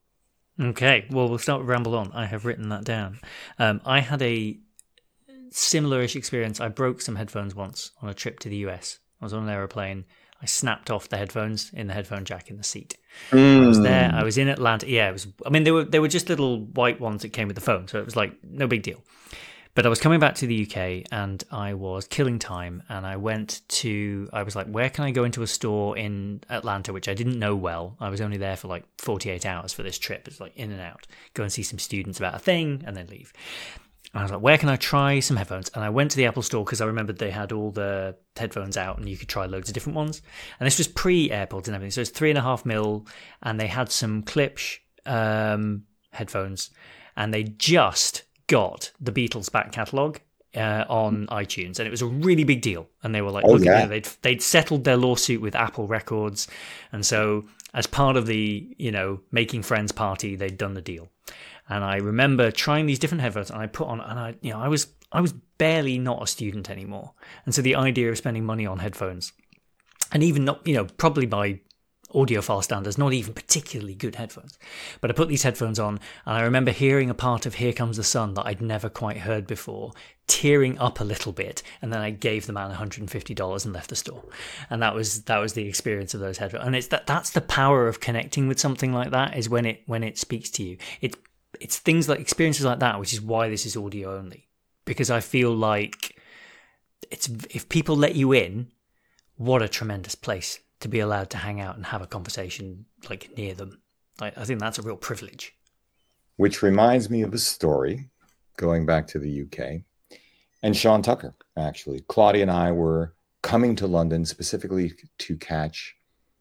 Okay, well, we'll start with Ramble On. I have written that down. Um, I had a similar-ish experience. I broke some headphones once on a trip to the U S. I was on an aeroplane. I snapped off the headphones in the headphone jack in the seat. Mm. I was there. I was in Atlanta. Yeah, it was. I mean, they were they were just little white ones that came with the phone, so it was like no big deal. But I was coming back to the U K and I was killing time. And I went to. I was like, where can I go into a store in Atlanta, which I didn't know well. I was only there for like forty-eight hours for this trip. It's like in and out. Go and see some students about a thing, and then leave. And I was like, where can I try some headphones? And I went to the Apple store because I remembered they had all the headphones out and you could try loads of different ones. And this was pre-AirPods and everything. So it's three and a half mil and they had some Klipsch um, headphones and they just got the Beatles back catalogue uh, on iTunes. And it was a really big deal. And they were like, oh, look, yeah. you know, they'd, they'd settled their lawsuit with Apple Records. And so as part of the, you know, making friends party, they'd done the deal. And I remember trying these different headphones and I put on, and I, you know, I was, I was barely not a student anymore. And so the idea of spending money on headphones and even not, you know, probably by audiophile standards, not even particularly good headphones. But I put these headphones on and I remember hearing a part of Here Comes the Sun that I'd never quite heard before, tearing up a little bit. And then I gave the man one hundred fifty dollars and left the store. And that was, that was the experience of those headphones. And it's that, that's the power of connecting with something like that, is when it, when it speaks to you. It's, It's things like experiences like that, which is why this is audio only. Because I feel like it's if people let you in, what a tremendous place to be allowed to hang out and have a conversation like near them. Like, I think that's a real privilege. Which reminds me of a story going back to the U K and Sean Tucker, actually. Claudia and I were coming to London specifically to catch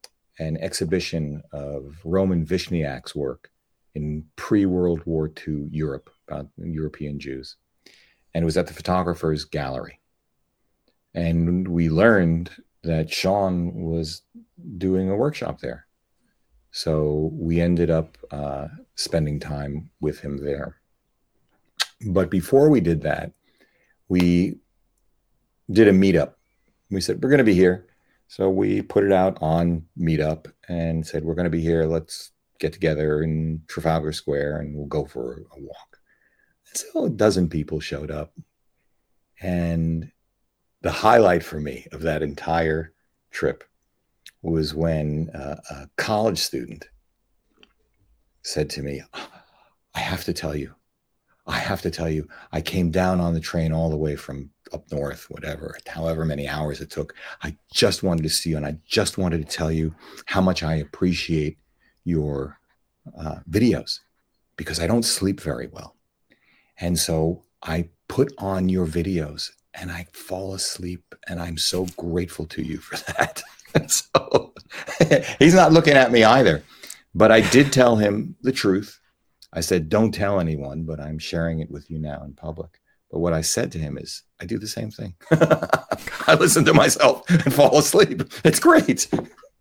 an exhibition of Roman Vishniak's work in pre-World War Two Europe, about European Jews. And it was at the photographer's gallery. And we learned that Sean was doing a workshop there. So we ended up uh, spending time with him there. But before we did that, we did a meetup. We said, we're going to be here. So we put it out on Meetup and said, we're going to be here. Let's get together in Trafalgar Square and we'll go for a walk. And so a dozen people showed up. And the highlight for me of that entire trip was when uh, a college student said to me, I have to tell you, I have to tell you, I came down on the train all the way from up north, whatever, however many hours it took. I just wanted to see you, and I just wanted to tell you how much I appreciate your uh, videos, because I don't sleep very well. And so I put on your videos and I fall asleep, and I'm so grateful to you for that. And so he's not looking at me either, but I did tell him the truth. I said, don't tell anyone, but I'm sharing it with you now in public. But what I said to him is, I do the same thing. I listen to myself and fall asleep. It's great.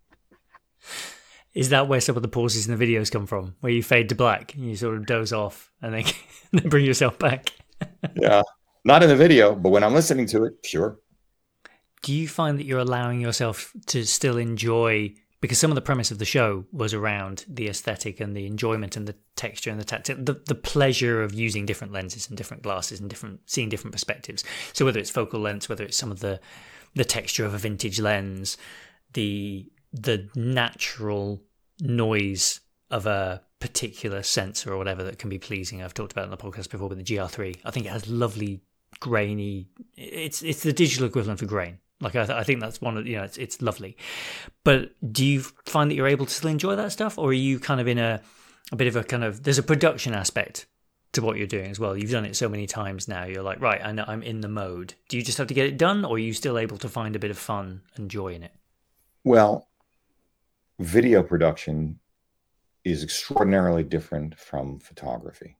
Is that where some of the pauses in the videos come from, where you fade to black and you sort of doze off and then, then bring yourself back? Yeah, not in the video, but when I'm listening to it, sure. Do you find that you're allowing yourself to still enjoy, because some of the premise of the show was around the aesthetic and the enjoyment and the texture and the tactile, the, the pleasure of using different lenses and different glasses and different seeing different perspectives. So whether it's focal lengths, whether it's some of the the texture of a vintage lens, the the natural noise of a particular sensor or whatever that can be pleasing. I've talked about it on the podcast before with the G R three. I think it has lovely grainy. It's it's the digital equivalent for grain. Like I, th- I think that's one of, you know, it's it's lovely. But do you find that you're able to still enjoy that stuff, or are you kind of in a a bit of a kind of, there's a production aspect to what you're doing as well? You've done it so many times now. You're like, right, I know I'm in the mode. Do you just have to get it done, or are you still able to find a bit of fun and joy in it? Well, video production is extraordinarily different from photography.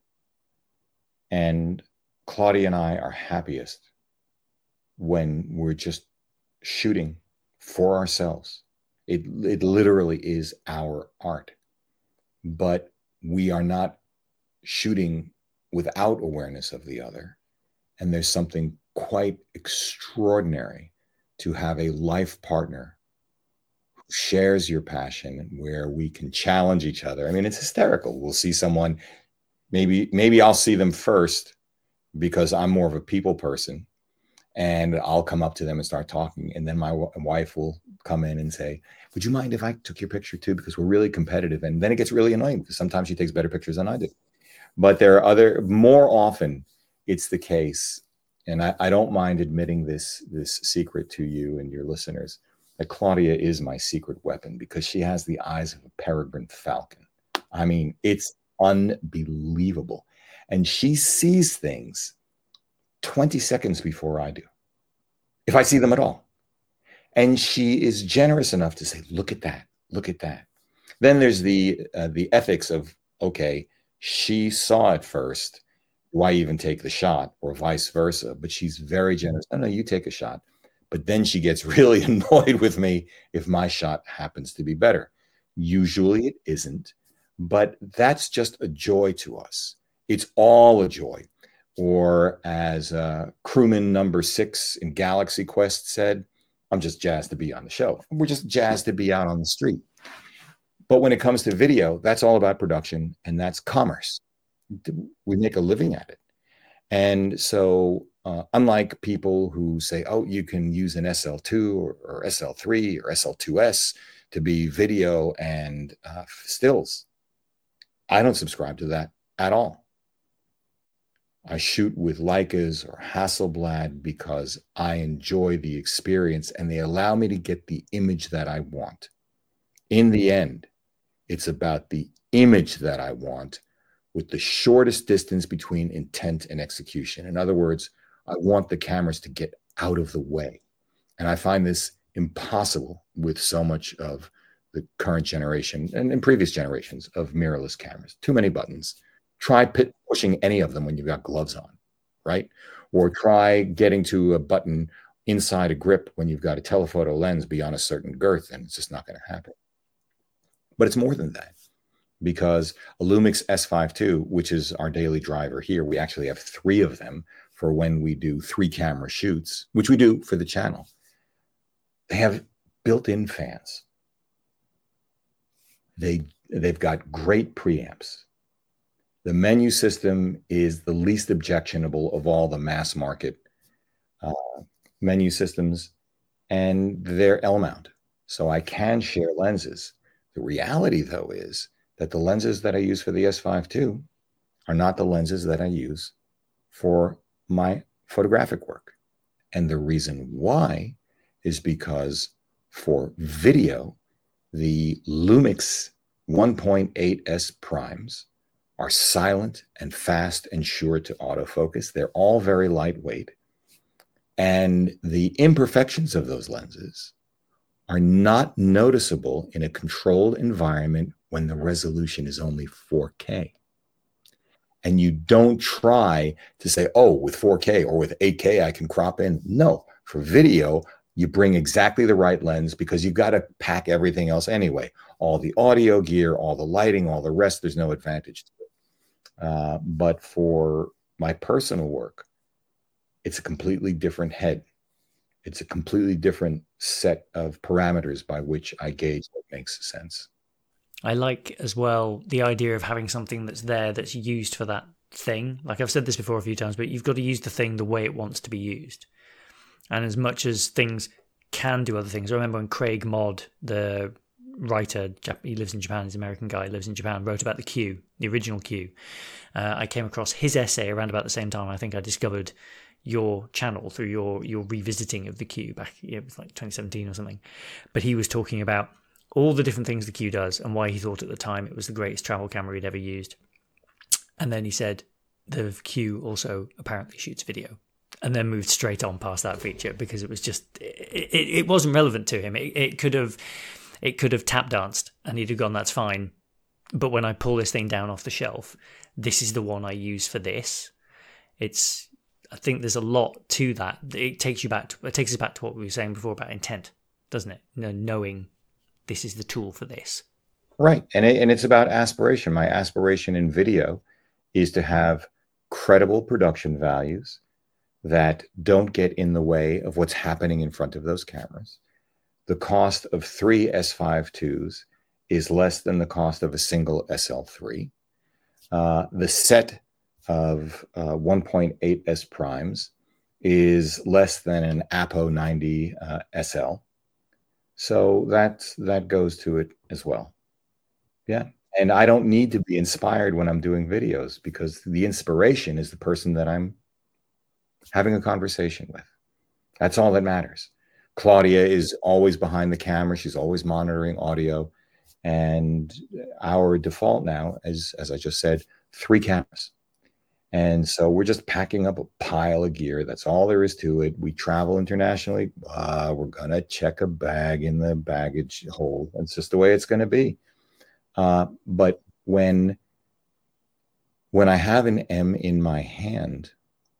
And Claudia and I are happiest when we're just shooting for ourselves. It, it literally is our art. But we are not shooting without awareness of the other. And there's something quite extraordinary to have a life partner who shares your passion, where we can challenge each other. I mean, it's hysterical. We'll see someone, maybe, maybe I'll see them first because I'm more of a people person, and I'll come up to them and start talking. And then my w- wife will come in and say, would you mind if I took your picture too? Because we're really competitive. And then it gets really annoying because sometimes she takes better pictures than I do. But there are other, more often it's the case, and I, I don't mind admitting this, this secret to you and your listeners, that Claudia is my secret weapon, because she has the eyes of a peregrine falcon. I mean, it's unbelievable. And she sees things twenty seconds before I do, if I see them at all. And she is generous enough to say, look at that, look at that. Then there's the uh, the ethics of, okay, she saw it first, why even take the shot, or vice versa? But she's very generous. No, no, you take a shot. But then she gets really annoyed with me if my shot happens to be better. Usually it isn't, but that's just a joy to us. It's all a joy. Or as uh, crewman number six in Galaxy Quest said, I'm just jazzed to be on the show. We're just jazzed to be out on the street. But when it comes to video, that's all about production, and that's commerce. We make a living at it. And so uh, unlike people who say, oh, you can use an S L two or, or S L three or S L two S to be video and uh, stills, I don't subscribe to that at all. I shoot with Leicas or Hasselblad because I enjoy the experience, and they allow me to get the image that I want. In the end, it's about the image that I want with the shortest distance between intent and execution. In other words, I want the cameras to get out of the way. And I find this impossible with so much of the current generation and, and previous generations of mirrorless cameras. Too many buttons. Try pit pushing any of them when you've got gloves on, right? Or try getting to a button inside a grip when you've got a telephoto lens beyond a certain girth, and it's just not going to happen. But it's more than that, because a Lumix S five two, which is our daily driver here, we actually have three of them for when we do three camera shoots, which we do for the channel. They have built-in fans. They, they've got great preamps. The menu system is the least objectionable of all the mass market uh, menu systems, and they're L-mount. So I can share lenses. The reality, though, is that the lenses that I use for the S five two, are not the lenses that I use for my photographic work. And the reason why is because for video, the Lumix one point eight S primes are silent and fast and sure to autofocus. They're all very lightweight. And the imperfections of those lenses are not noticeable in a controlled environment when the resolution is only four K. And you don't try to say, oh, with four K or with eight K, I can crop in. No, for video, you bring exactly the right lens because you've got to pack everything else anyway. All the audio gear, all the lighting, all the rest, there's no advantage to it. Uh, but for my personal work, it's a completely different head. It's a completely different set of parameters by which I gauge what makes sense. I like as well the idea of having something that's there that's used for that thing. Like I've said this before a few times, but you've got to use the thing the way it wants to be used. And as much as things can do other things, I remember when Craig Modd, the writer, he lives in Japan, he's an American guy, lives in Japan, wrote about the Q, the original Q. Uh, I came across his essay around about the same time I think I discovered your channel through your your revisiting of the Q back, yeah, it was like twenty seventeen or something. But he was talking about all the different things the Q does and why he thought at the time it was the greatest travel camera he'd ever used. And then he said the Q also apparently shoots video, and then moved straight on past that feature because it was just, it, it, it wasn't relevant to him. It, it could have, it could have tap danced and he'd have gone, that's fine. But when I pull this thing down off the shelf, this is the one I use for this. It's, I think there's a lot to that. It takes you back to, it takes us back to what we were saying before about intent, doesn't it? You know, knowing this is the tool for this. Right. And, it, and it's about aspiration. My aspiration in video is to have credible production values that don't get in the way of what's happening in front of those cameras. The cost of three S five twos is less than the cost of a single S L three. Uh, the set of uh, one point eight S primes is less than an Apo ninety uh, S L. So that's, that goes to it as well. Yeah. And I don't need to be inspired when I'm doing videos because the inspiration is the person that I'm having a conversation with. That's all that matters. Claudia is always behind the camera. She's always monitoring audio. And our default now, as, as I just said, three cameras. And so we're just packing up a pile of gear. That's all there is to it. We travel internationally. Uh, we're going to check a bag in the baggage hold. That's just the way it's going to be. Uh, but when, when I have an M in my hand,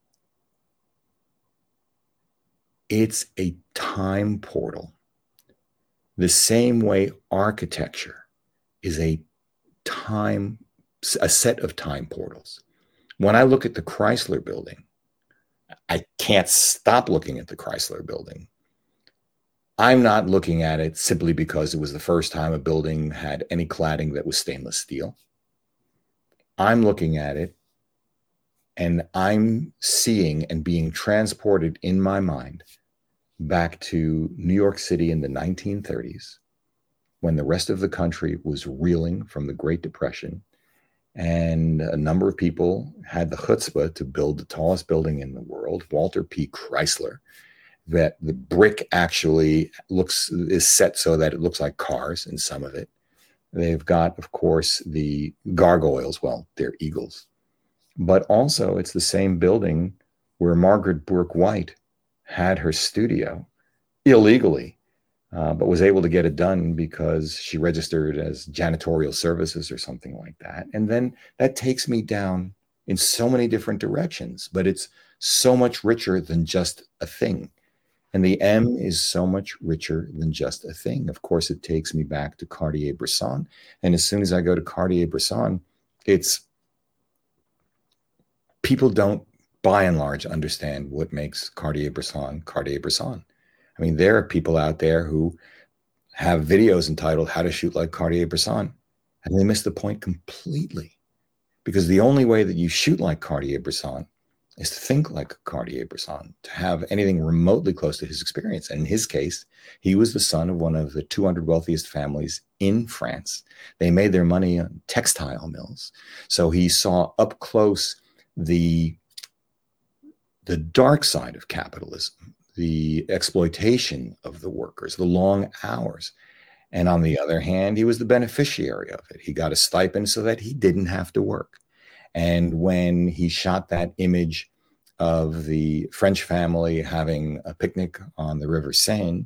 it's a time portal. The same way architecture is a time, a set of time portals. When I look at the Chrysler Building, I can't stop looking at the Chrysler Building. I'm not looking at it simply because it was the first time a building had any cladding that was stainless steel. I'm looking at it and I'm seeing and being transported in my mind back to New York City in the nineteen thirties, when the rest of the country was reeling from the Great Depression. And a number of people had the chutzpah to build the tallest building in the world, Walter P. Chrysler, that the brick actually looks, is set so that it looks like cars in some of it. They've got, of course, the gargoyles. Well, they're eagles. But also it's the same building where Margaret Bourke White had her studio illegally, uh, but was able to get it done because she registered as janitorial services or something like that. And then that takes me down in so many different directions, but it's so much richer than just a thing. And the M is so much richer than just a thing. Of course, it takes me back to Cartier-Bresson. And as soon as I go to Cartier-Bresson, it's, people don't by and large understand what makes Cartier-Bresson Cartier-Bresson. I mean, there are people out there who have videos entitled How to Shoot Like Cartier-Bresson, and they miss the point completely. Because the only way that you shoot like Cartier-Bresson is to think like Cartier-Bresson, to have anything remotely close to his experience. And in his case, he was the son of one of the two hundred wealthiest families in France. They made their money on textile mills. So he saw up close the, the dark side of capitalism, the exploitation of the workers, the long hours. And on the other hand, he was the beneficiary of it. He got a stipend so that he didn't have to work. And when he shot that image of the French family having a picnic on the River Seine,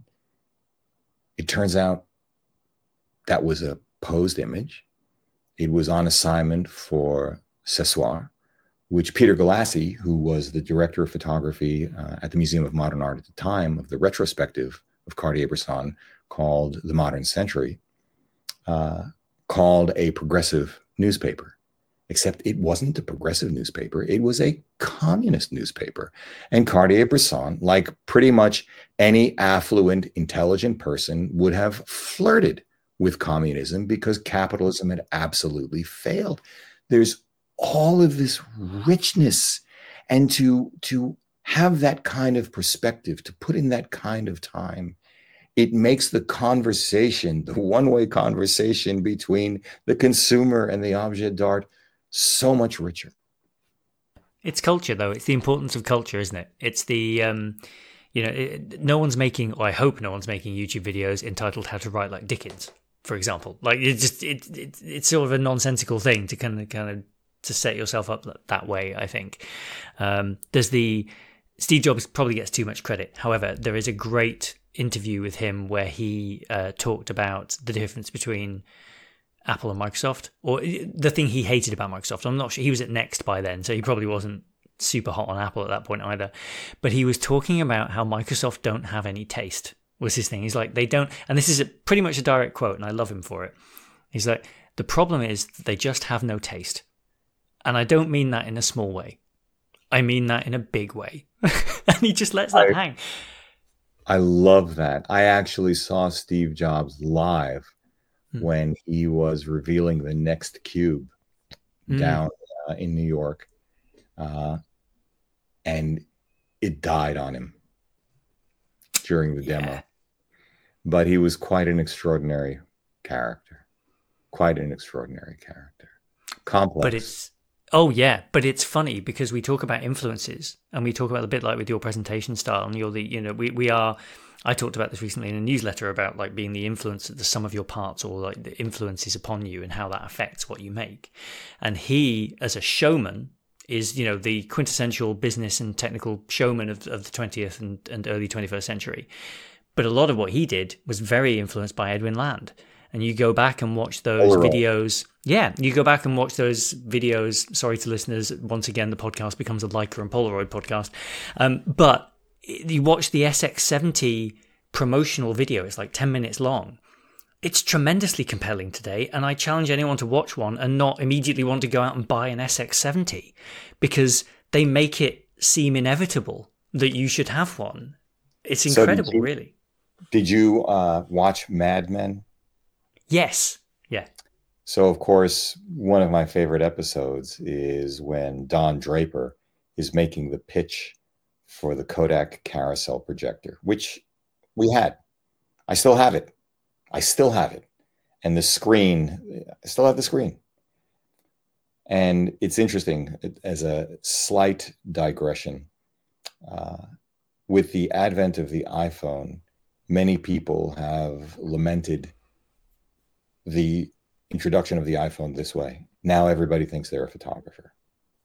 it turns out that was a posed image. It was on assignment for Ce Soir, which Peter Galassi, who was the director of photography uh, at the Museum of Modern Art at the time of the retrospective of Cartier-Bresson called The Modern Century, uh, called a progressive newspaper. Except it wasn't a progressive newspaper. It was a communist newspaper. And Cartier-Bresson, like pretty much any affluent, intelligent person, would have flirted with communism because capitalism had absolutely failed. There's all of this richness. And to, to have that kind of perspective, to put in that kind of time, it makes the conversation, the one-way conversation between the consumer and the objet d'art, so much richer. It's culture, though. It's the importance of culture, isn't it? It's the, um, you know, it, no one's making, or I hope no one's making YouTube videos entitled "How to Write Like Dickens," for example. Like it's just, it, it it's sort of a nonsensical thing to kind of, kind of, to set yourself up that way. I think um, there's the Steve Jobs probably gets too much credit. However, there is a great interview with him where he uh, talked about the difference between Apple and Microsoft, or the thing he hated about Microsoft. I'm not sure. He was at Next by then, so he probably wasn't super hot on Apple at that point either. But he was talking about how Microsoft don't have any taste, was his thing. He's like, they don't, and this is a, pretty much a direct quote, and I love him for it. He's like, the problem is that they just have no taste. And I don't mean that in a small way. I mean that in a big way. And he just lets that I, hang. I love that. I actually saw Steve Jobs live when he was revealing the next cube mm. down uh, in New York. Uh, and it died on him during the yeah. demo. But he was quite an extraordinary character. Quite an extraordinary character. Complex. But it's, oh yeah, but it's funny because we talk about influences and we talk about a bit like with your presentation style and you're the, you know, we, we are, I talked about this recently in a newsletter about like being the influence of the sum of your parts, or like the influences upon you and how that affects what you make. And he, as a showman, is, you know, the quintessential business and technical showman of, of the twentieth and, and early twenty-first century. But a lot of what he did was very influenced by Edwin Land. And you go back and watch those Polaroid. videos. Yeah, you go back and watch those videos. Sorry to listeners, once again, the podcast becomes a Leica and Polaroid podcast. Um, but you watch the S X seventy promotional video. It's like ten minutes long. It's tremendously compelling today. And I challenge anyone to watch one and not immediately want to go out and buy an S X seventy because they make it seem inevitable that you should have one. It's incredible, so did you, really. Did you uh, watch Mad Men? Yes. Yeah. So, of course, one of my favorite episodes is when Don Draper is making the pitch for the Kodak carousel projector, which we had. I still have it. I still have it. And the screen, I still have the screen. And it's interesting, as a slight digression, uh, with the advent of the iPhone, many people have lamented the introduction of the iPhone this way. Now everybody thinks they're a photographer.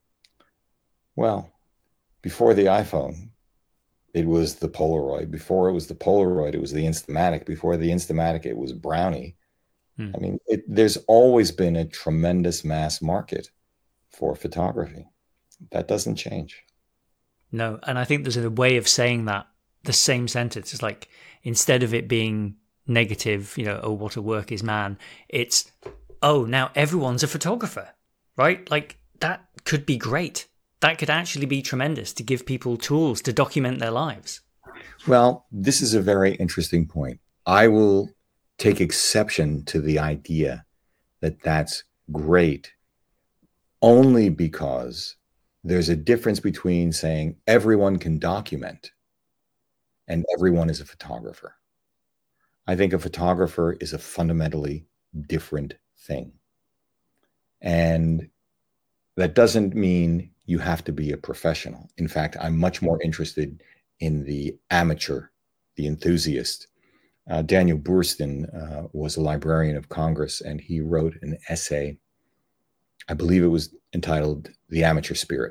Well, before the iPhone, it was the Polaroid. Before it was the Polaroid, it was the Instamatic. Before the Instamatic, it was Brownie. Hmm. I mean, it, there's always been a tremendous mass market for photography. That doesn't change. No, and I think there's a way of saying that, the same sentence. It's like, instead of it being negative, you know, oh, what a work is man, it's, oh, now everyone's a photographer, right? Like, that could be great. That could actually be tremendous to give people tools to document their lives. Well, this is a very interesting point. I will take exception to the idea that that's great only because there's a difference between saying everyone can document and everyone is a photographer. I think a photographer is a fundamentally different thing. And that doesn't mean you have to be a professional. In fact, I'm much more interested in the amateur, the enthusiast. Uh, Daniel Boorstin uh, was a Librarian of Congress, and he wrote an essay, I believe it was entitled The Amateur Spirit.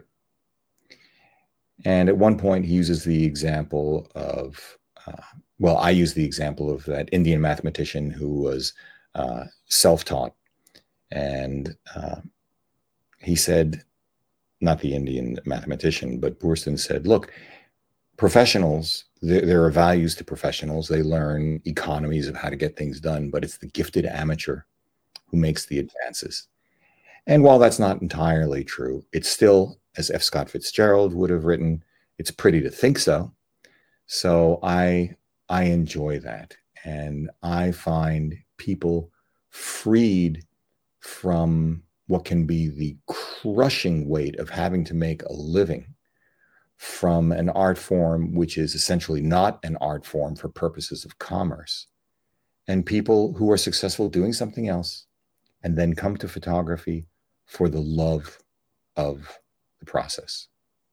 And at one point, he uses the example of, uh, well, I use the example of that Indian mathematician who was uh, self-taught. And uh, he said, not the Indian mathematician, but Boorstin said, look, professionals, there, there are values to professionals. They learn economies of how to get things done, but it's the gifted amateur who makes the advances. And while that's not entirely true, it's still, as F. Scott Fitzgerald would have written, it's pretty to think so. So I, I enjoy that. And I find people freed from what can be the crushing weight of having to make a living from an art form which is essentially not an art form for purposes of commerce. And people who are successful doing something else and then come to photography for the love of the process.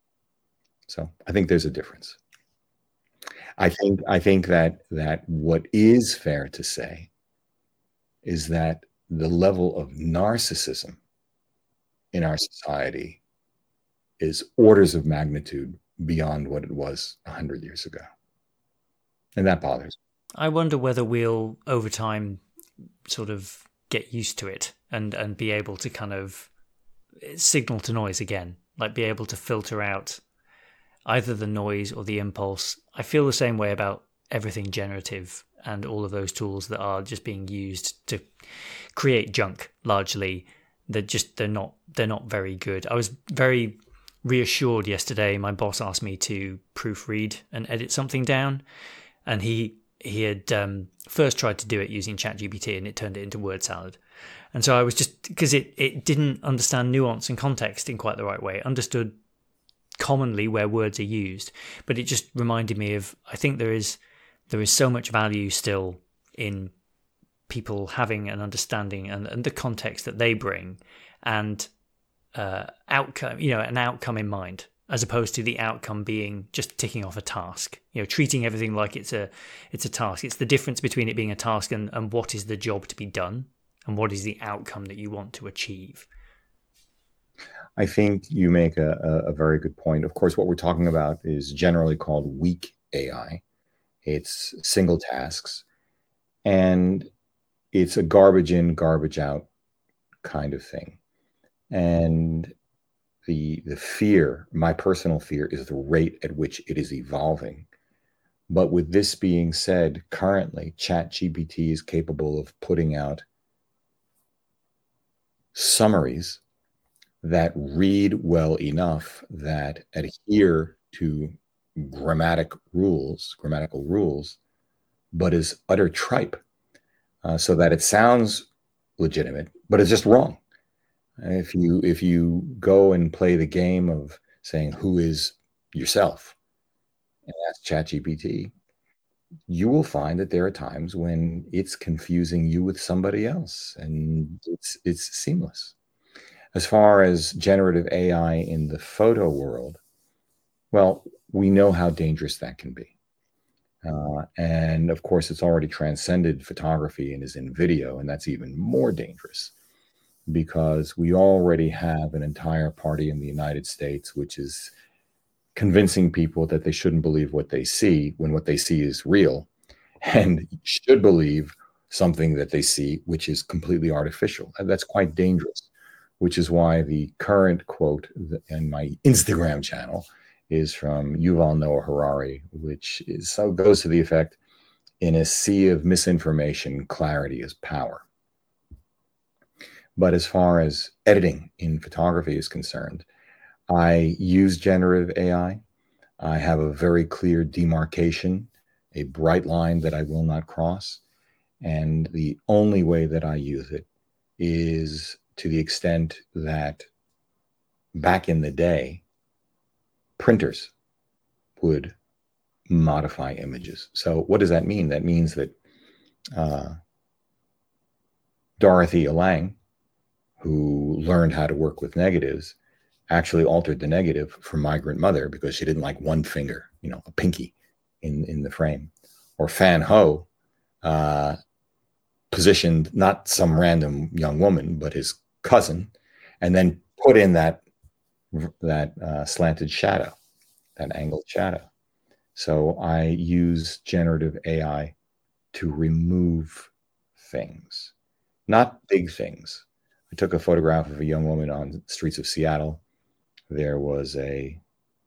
So I think there's a difference. I think I think that that what is fair to say is that the level of narcissism in our society is orders of magnitude beyond what it was a hundred years ago. And that bothers me. I wonder whether we'll, over time, sort of get used to it and, and be able to kind of signal to noise again, like be able to filter out either the noise or the impulse. I feel the same way about everything generative and all of those tools that are just being used to create junk largely. They're just, they're not, they're not very good. I was very reassured yesterday. My boss asked me to proofread and edit something down, and he, he had um, first tried to do it using ChatGPT and it turned it into word salad. And so I was just, because it, it didn't understand nuance and context in quite the right way. It understood commonly where words are used, but it just reminded me of, I think there is, there is so much value still in people having an understanding and, and the context that they bring and uh, outcome, you know, an outcome in mind, as opposed to the outcome being just ticking off a task, you know, treating everything like it's a, it's a task. It's the difference between it being a task and, and what is the job to be done and what is the outcome that you want to achieve. I think you make a, a, a very good point. Of course, what we're talking about is generally called weak A I. It's single tasks, and it's a garbage in, garbage out kind of thing. And the, the fear, my personal fear, is the rate at which it is evolving. But with this being said, currently, ChatGPT is capable of putting out summaries that read well enough that adhere to grammatic rules, grammatical rules, but is utter tripe, uh, so that it sounds legitimate, but it's just wrong. If you if you go and play the game of saying who is yourself and ask ChatGPT, you will find that there are times when it's confusing you with somebody else, and it's it's seamless. As far as generative A I in the photo world, well, we know how dangerous that can be. Uh, and of course, it's already transcended photography and is in video, and that's even more dangerous because we already have an entire party in the United States which is convincing people that they shouldn't believe what they see when what they see is real, and should believe something that they see which is completely artificial. And that's quite dangerous, which is why the current quote in my Instagram channel is from Yuval Noah Harari, which is, so goes to the effect, in a sea of misinformation, clarity is power. But as far as editing in photography is concerned, I use generative A I. I have a very clear demarcation, a bright line that I will not cross. And the only way that I use it is to the extent that back in the day, printers would modify images. So what does that mean? That means that uh, Dorothea Lange, who learned how to work with negatives, actually altered the negative for Migrant Mother because she didn't like one finger, you know, a pinky in, in the frame. Or Fan Ho uh, positioned not some random young woman, but his cousin, and then put in that, that uh, slanted shadow, that angled shadow. So I use generative A I to remove things, not big things. I took a photograph of a young woman on the streets of Seattle. There was a,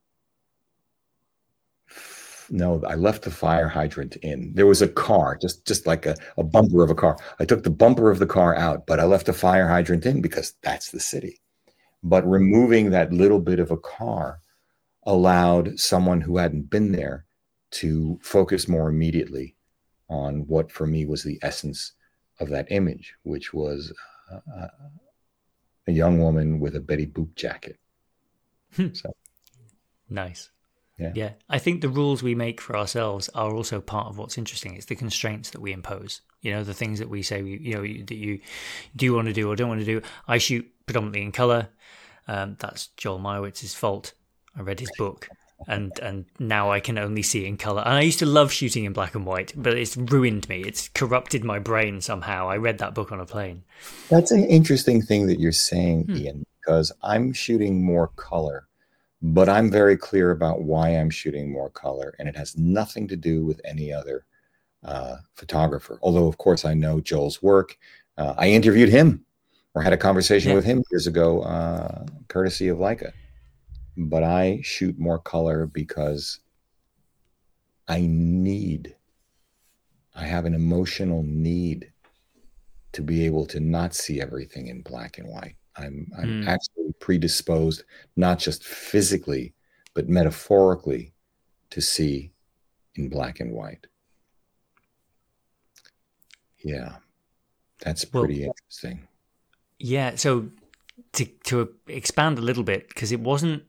no, I left the fire hydrant in. There was a car, just, just like a, a bumper of a car. I took the bumper of the car out, but I left the fire hydrant in because that's the city. But removing that little bit of a car allowed someone who hadn't been there to focus more immediately on what for me was the essence of that image, which was uh, a young woman with a Betty Boop jacket. Hmm. So, nice. Yeah. Yeah. I think the rules we make for ourselves are also part of what's interesting. It's the constraints that we impose. You know, the things that we say, you know, that you do want to do or don't want to do. I shoot predominantly in color. Um, that's Joel Meyerowitz's fault. I read his book, and and now I can only see in color. And I used to love shooting in black and white, but it's ruined me. It's corrupted my brain somehow. I read that book on a plane. That's an interesting thing that you're saying, hmm. Ian, because I'm shooting more color, but I'm very clear about why I'm shooting more color, and it has nothing to do with any other uh, photographer. Although, of course, I know Joel's work. Uh, I interviewed him or had a conversation Yeah. with him years ago, uh, courtesy of Leica. But I shoot more color because I need, I have an emotional need to be able to not see everything in black and white. I'm, I'm Mm. actually predisposed, not just physically, but metaphorically, to see in black and white. Yeah, that's pretty well, interesting. Yeah, so to to expand a little bit, because it wasn't,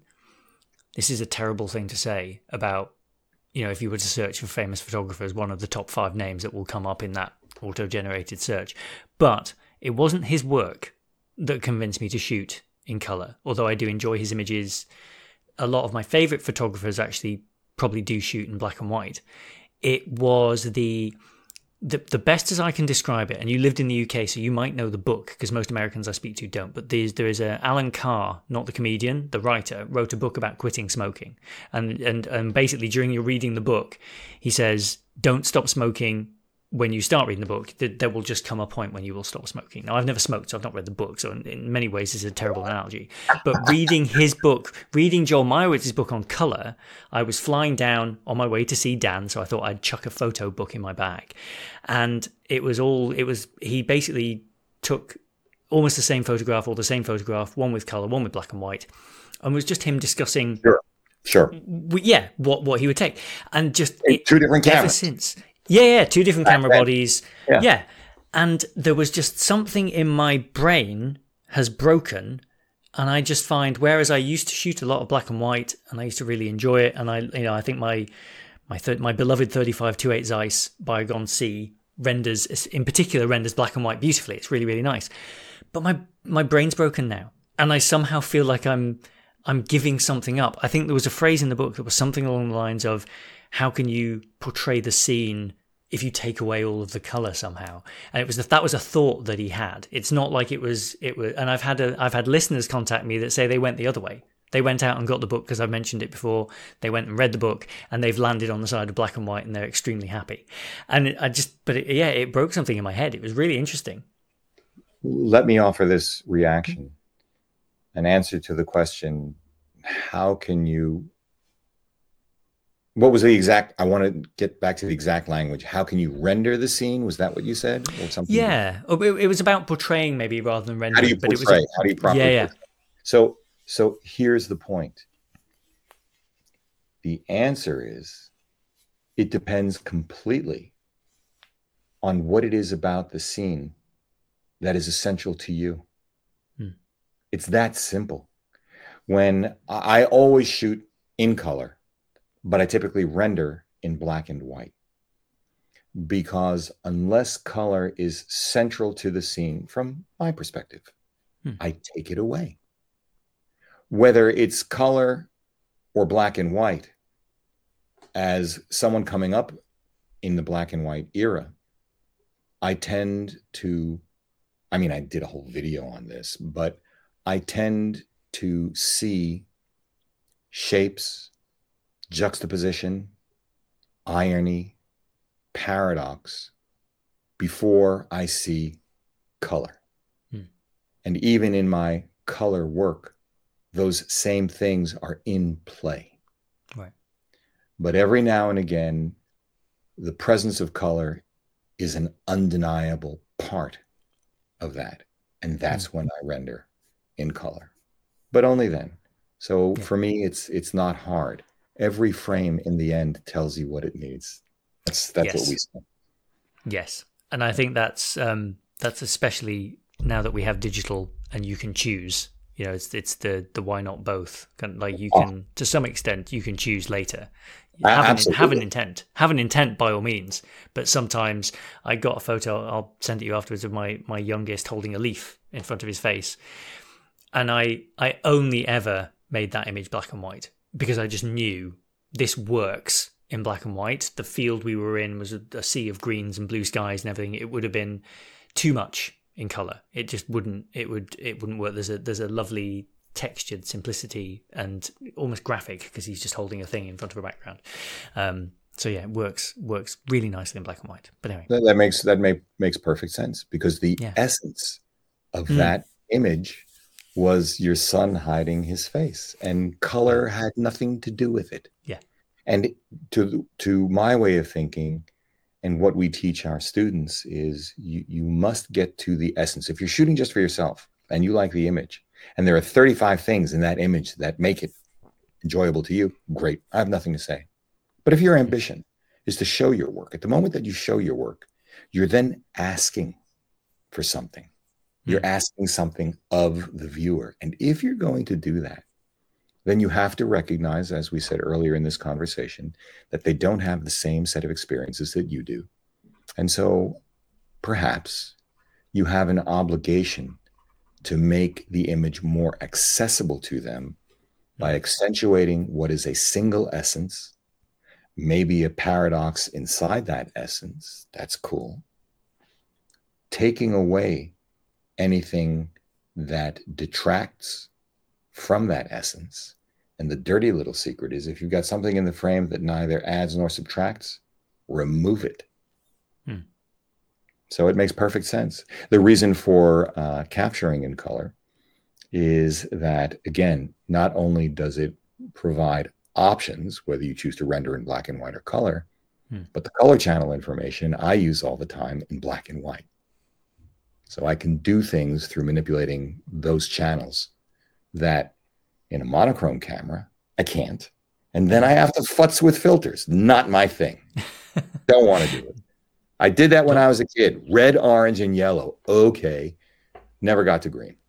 this is a terrible thing to say about, you know, if you were to search for famous photographers, one of the top five names that will come up in that auto-generated search. But it wasn't his work that convinced me to shoot in color, although I do enjoy his images. A lot of my favorite photographers actually probably do shoot in black and white. It was the the the best as I can describe it, and you lived in the U K, so you might know the book, because most Americans I speak to don't, but there's, there is a Alan Carr, not the comedian, the writer, wrote a book about quitting smoking. And, and, and basically during your reading the book, he says, don't stop smoking when you start reading the book. There will just come a point when you will stop smoking. Now, I've never smoked, so I've not read the book, so in, in many ways this is a terrible analogy. But reading his book, reading Joel Meyerowitz's book on colour, I was flying down on my way to see Dan, so I thought I'd chuck a photo book in my bag. And it was all, it was, he basically took almost the same photograph or the same photograph, one with colour, one with black and white, and it was just him discussing, sure, sure, yeah, what, what he would take. And just it, two different cameras. Ever since, yeah, yeah, two different camera right. bodies, yeah. yeah. And there was just something in my brain has broken. And I just find, whereas I used to shoot a lot of black and white, and I used to really enjoy it, and I, you know, I think my my th- my beloved thirty-five two eight Zeiss Bygone C renders, in particular, renders black and white beautifully. It's really, really nice. But my my brain's broken now, and I somehow feel like I'm I'm giving something up. I think there was a phrase in the book that was something along the lines of, "How can you portray the scene if you take away all of the color somehow?" And it was the, that was a thought that he had. It's not like it was it was. And I've had a I've had listeners contact me that say they went the other way. They went out and got the book, because I've mentioned it before. They went and read the book, and they've landed on the side of black and white, and they're extremely happy. And I just, but it, yeah, it broke something in my head. It was really interesting. Let me offer this reaction, an answer to the question: how can you? What was the exact, I want to get back to the exact language. How can you render the scene? Was that what you said? Or something? Yeah. It, it was about portraying maybe rather than rendering. How do you portray? But it was a, How do you properly yeah, yeah. portray? So, so here's the point. The answer is, it depends completely on what it is about the scene that is essential to you. Hmm. It's that simple. When I always shoot in color, but I typically render in black and white. Because unless color is central to the scene, from my perspective, hmm. I take it away. Whether it's color or black and white, as someone coming up in the black and white era, I tend to, I mean, I did a whole video on this, but I tend to see shapes, juxtaposition, irony, paradox before I see color. Hmm. And even in my color work, those same things are in play. Right. But every now and again, the presence of color is an undeniable part of that. And that's hmm. when I render in color, but only then. So yeah. for me, it's it's not hard. Every frame in the end tells you what it needs. That's that's yes. what we say. Yes, and I think that's um, that's especially now that we have digital and you can choose. You know, it's it's the the why not both? Like you can, oh. to some extent, you can choose later. Have an, have an intent. Have an intent by all means. But sometimes I got a photo. I'll send it you afterwards of my my youngest holding a leaf in front of his face, and I I only ever made that image black and white because I just knew this works in black and white. The field we were in was a, a sea of greens and blue skies and everything. It would have been too much in color. It just wouldn't. It would. It wouldn't work. There's a there's a lovely textured simplicity and almost graphic because he's just holding a thing in front of a background. Um, so yeah, it works works really nicely in black and white. But anyway, that, that makes that make, makes perfect sense because the yeah. essence of mm. that image was your son hiding his face, and color had nothing to do with it. Yeah. And to to my way of thinking, and what we teach our students is you, you must get to the essence. If you're shooting just for yourself and you like the image, and there are thirty-five things in that image that make it enjoyable to you, great. I have nothing to say. But if your ambition is to show your work, at the moment that you show your work, you're then asking for something. You're asking something of the viewer. And if you're going to do that, then you have to recognize, as we said earlier in this conversation, that they don't have the same set of experiences that you do. And so perhaps you have an obligation to make the image more accessible to them by accentuating what is a single essence, maybe a paradox inside that essence. That's cool. Taking away anything that detracts from that essence. And the dirty little secret is if you've got something in the frame that neither adds nor subtracts, remove it. Hmm. So it makes perfect sense. The reason for uh, capturing in color is that, again, not only does it provide options, whether you choose to render in black and white or color, hmm. but the color channel information I use all the time in black and white. So I can do things through manipulating those channels that in a monochrome camera, I can't. And then I have to futz with filters. Not my thing. Don't want to do it. I did that when I was a kid. Red, orange, and yellow. Okay. Never got to green.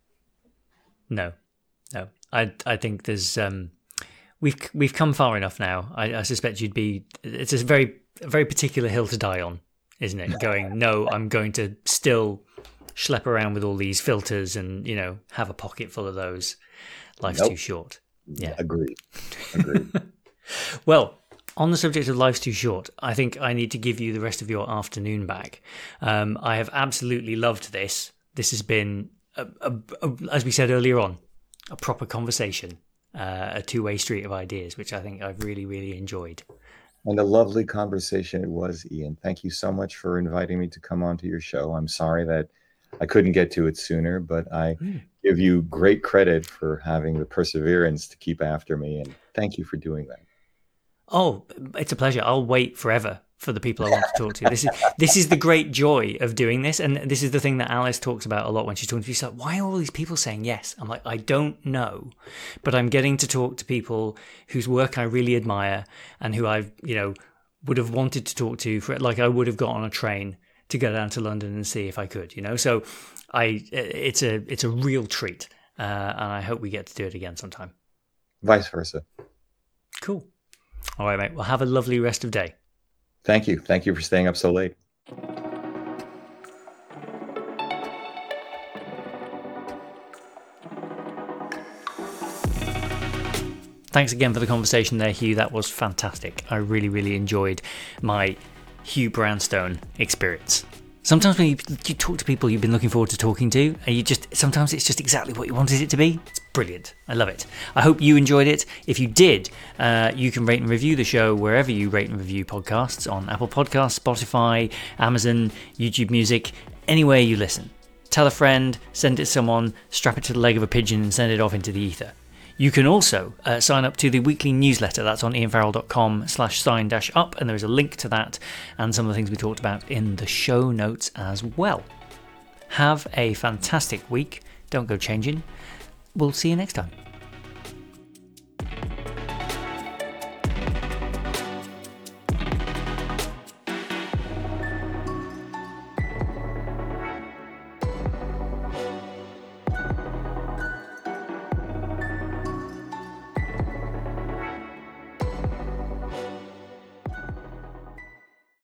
No, no. I I think there's um, we've we've come far enough now. I, I suspect you'd be. It's a very a very particular hill to die on, isn't it? Going, no, I'm going to still schlep around with all these filters and, you know, have a pocket full of those. Life's nope. too short. Yeah. Agreed. Agreed. Well, on the subject of life's too short, I think I need to give you the rest of your afternoon back. Um, I have absolutely loved this. This has been, a, a, a, as we said earlier on, a proper conversation, uh, a two-way street of ideas, which I think I've really, really enjoyed. And a lovely conversation it was, Ian. Thank you so much for inviting me to come onto your show. I'm sorry that I couldn't get to it sooner, but I mm. give you great credit for having the perseverance to keep after me. And thank you for doing that. Oh, it's a pleasure. I'll wait forever for the people I want to talk to. This is this is the great joy of doing this. And this is the thing that Alice talks about a lot when she's talking to me. She's like, why are all these people saying yes? I'm like, I don't know. But I'm getting to talk to people whose work I really admire and who I've, you know, would have wanted to talk to for, like I would have got on a train to go down to London and see if I could, you know. So I, it's a it's a real treat, uh, and I hope we get to do it again sometime. Vice versa. Cool. All right, mate. Well, have a lovely rest of day. Thank you. Thank you for staying up so late. Thanks again for the conversation there, Hugh. That was fantastic. I really, really enjoyed my Hugh Brownstone experience. Sometimes when you, you talk to people you've been looking forward to talking to, and you just sometimes it's just exactly what you wanted it to be. It's brilliant. I love it. I hope you enjoyed it. If you did, uh, you can rate and review the show wherever you rate and review podcasts, on Apple Podcasts, Spotify, Amazon, YouTube Music, anywhere you listen. Tell a friend, send it to someone, strap it to the leg of a pigeon and send it off into the ether. You can also uh, sign up to the weekly newsletter. That's on ianfarrell.com slash sign dash up, and there is a link to that and some of the things we talked about in the show notes as well. Have a fantastic week. Don't go changing. We'll see you next time.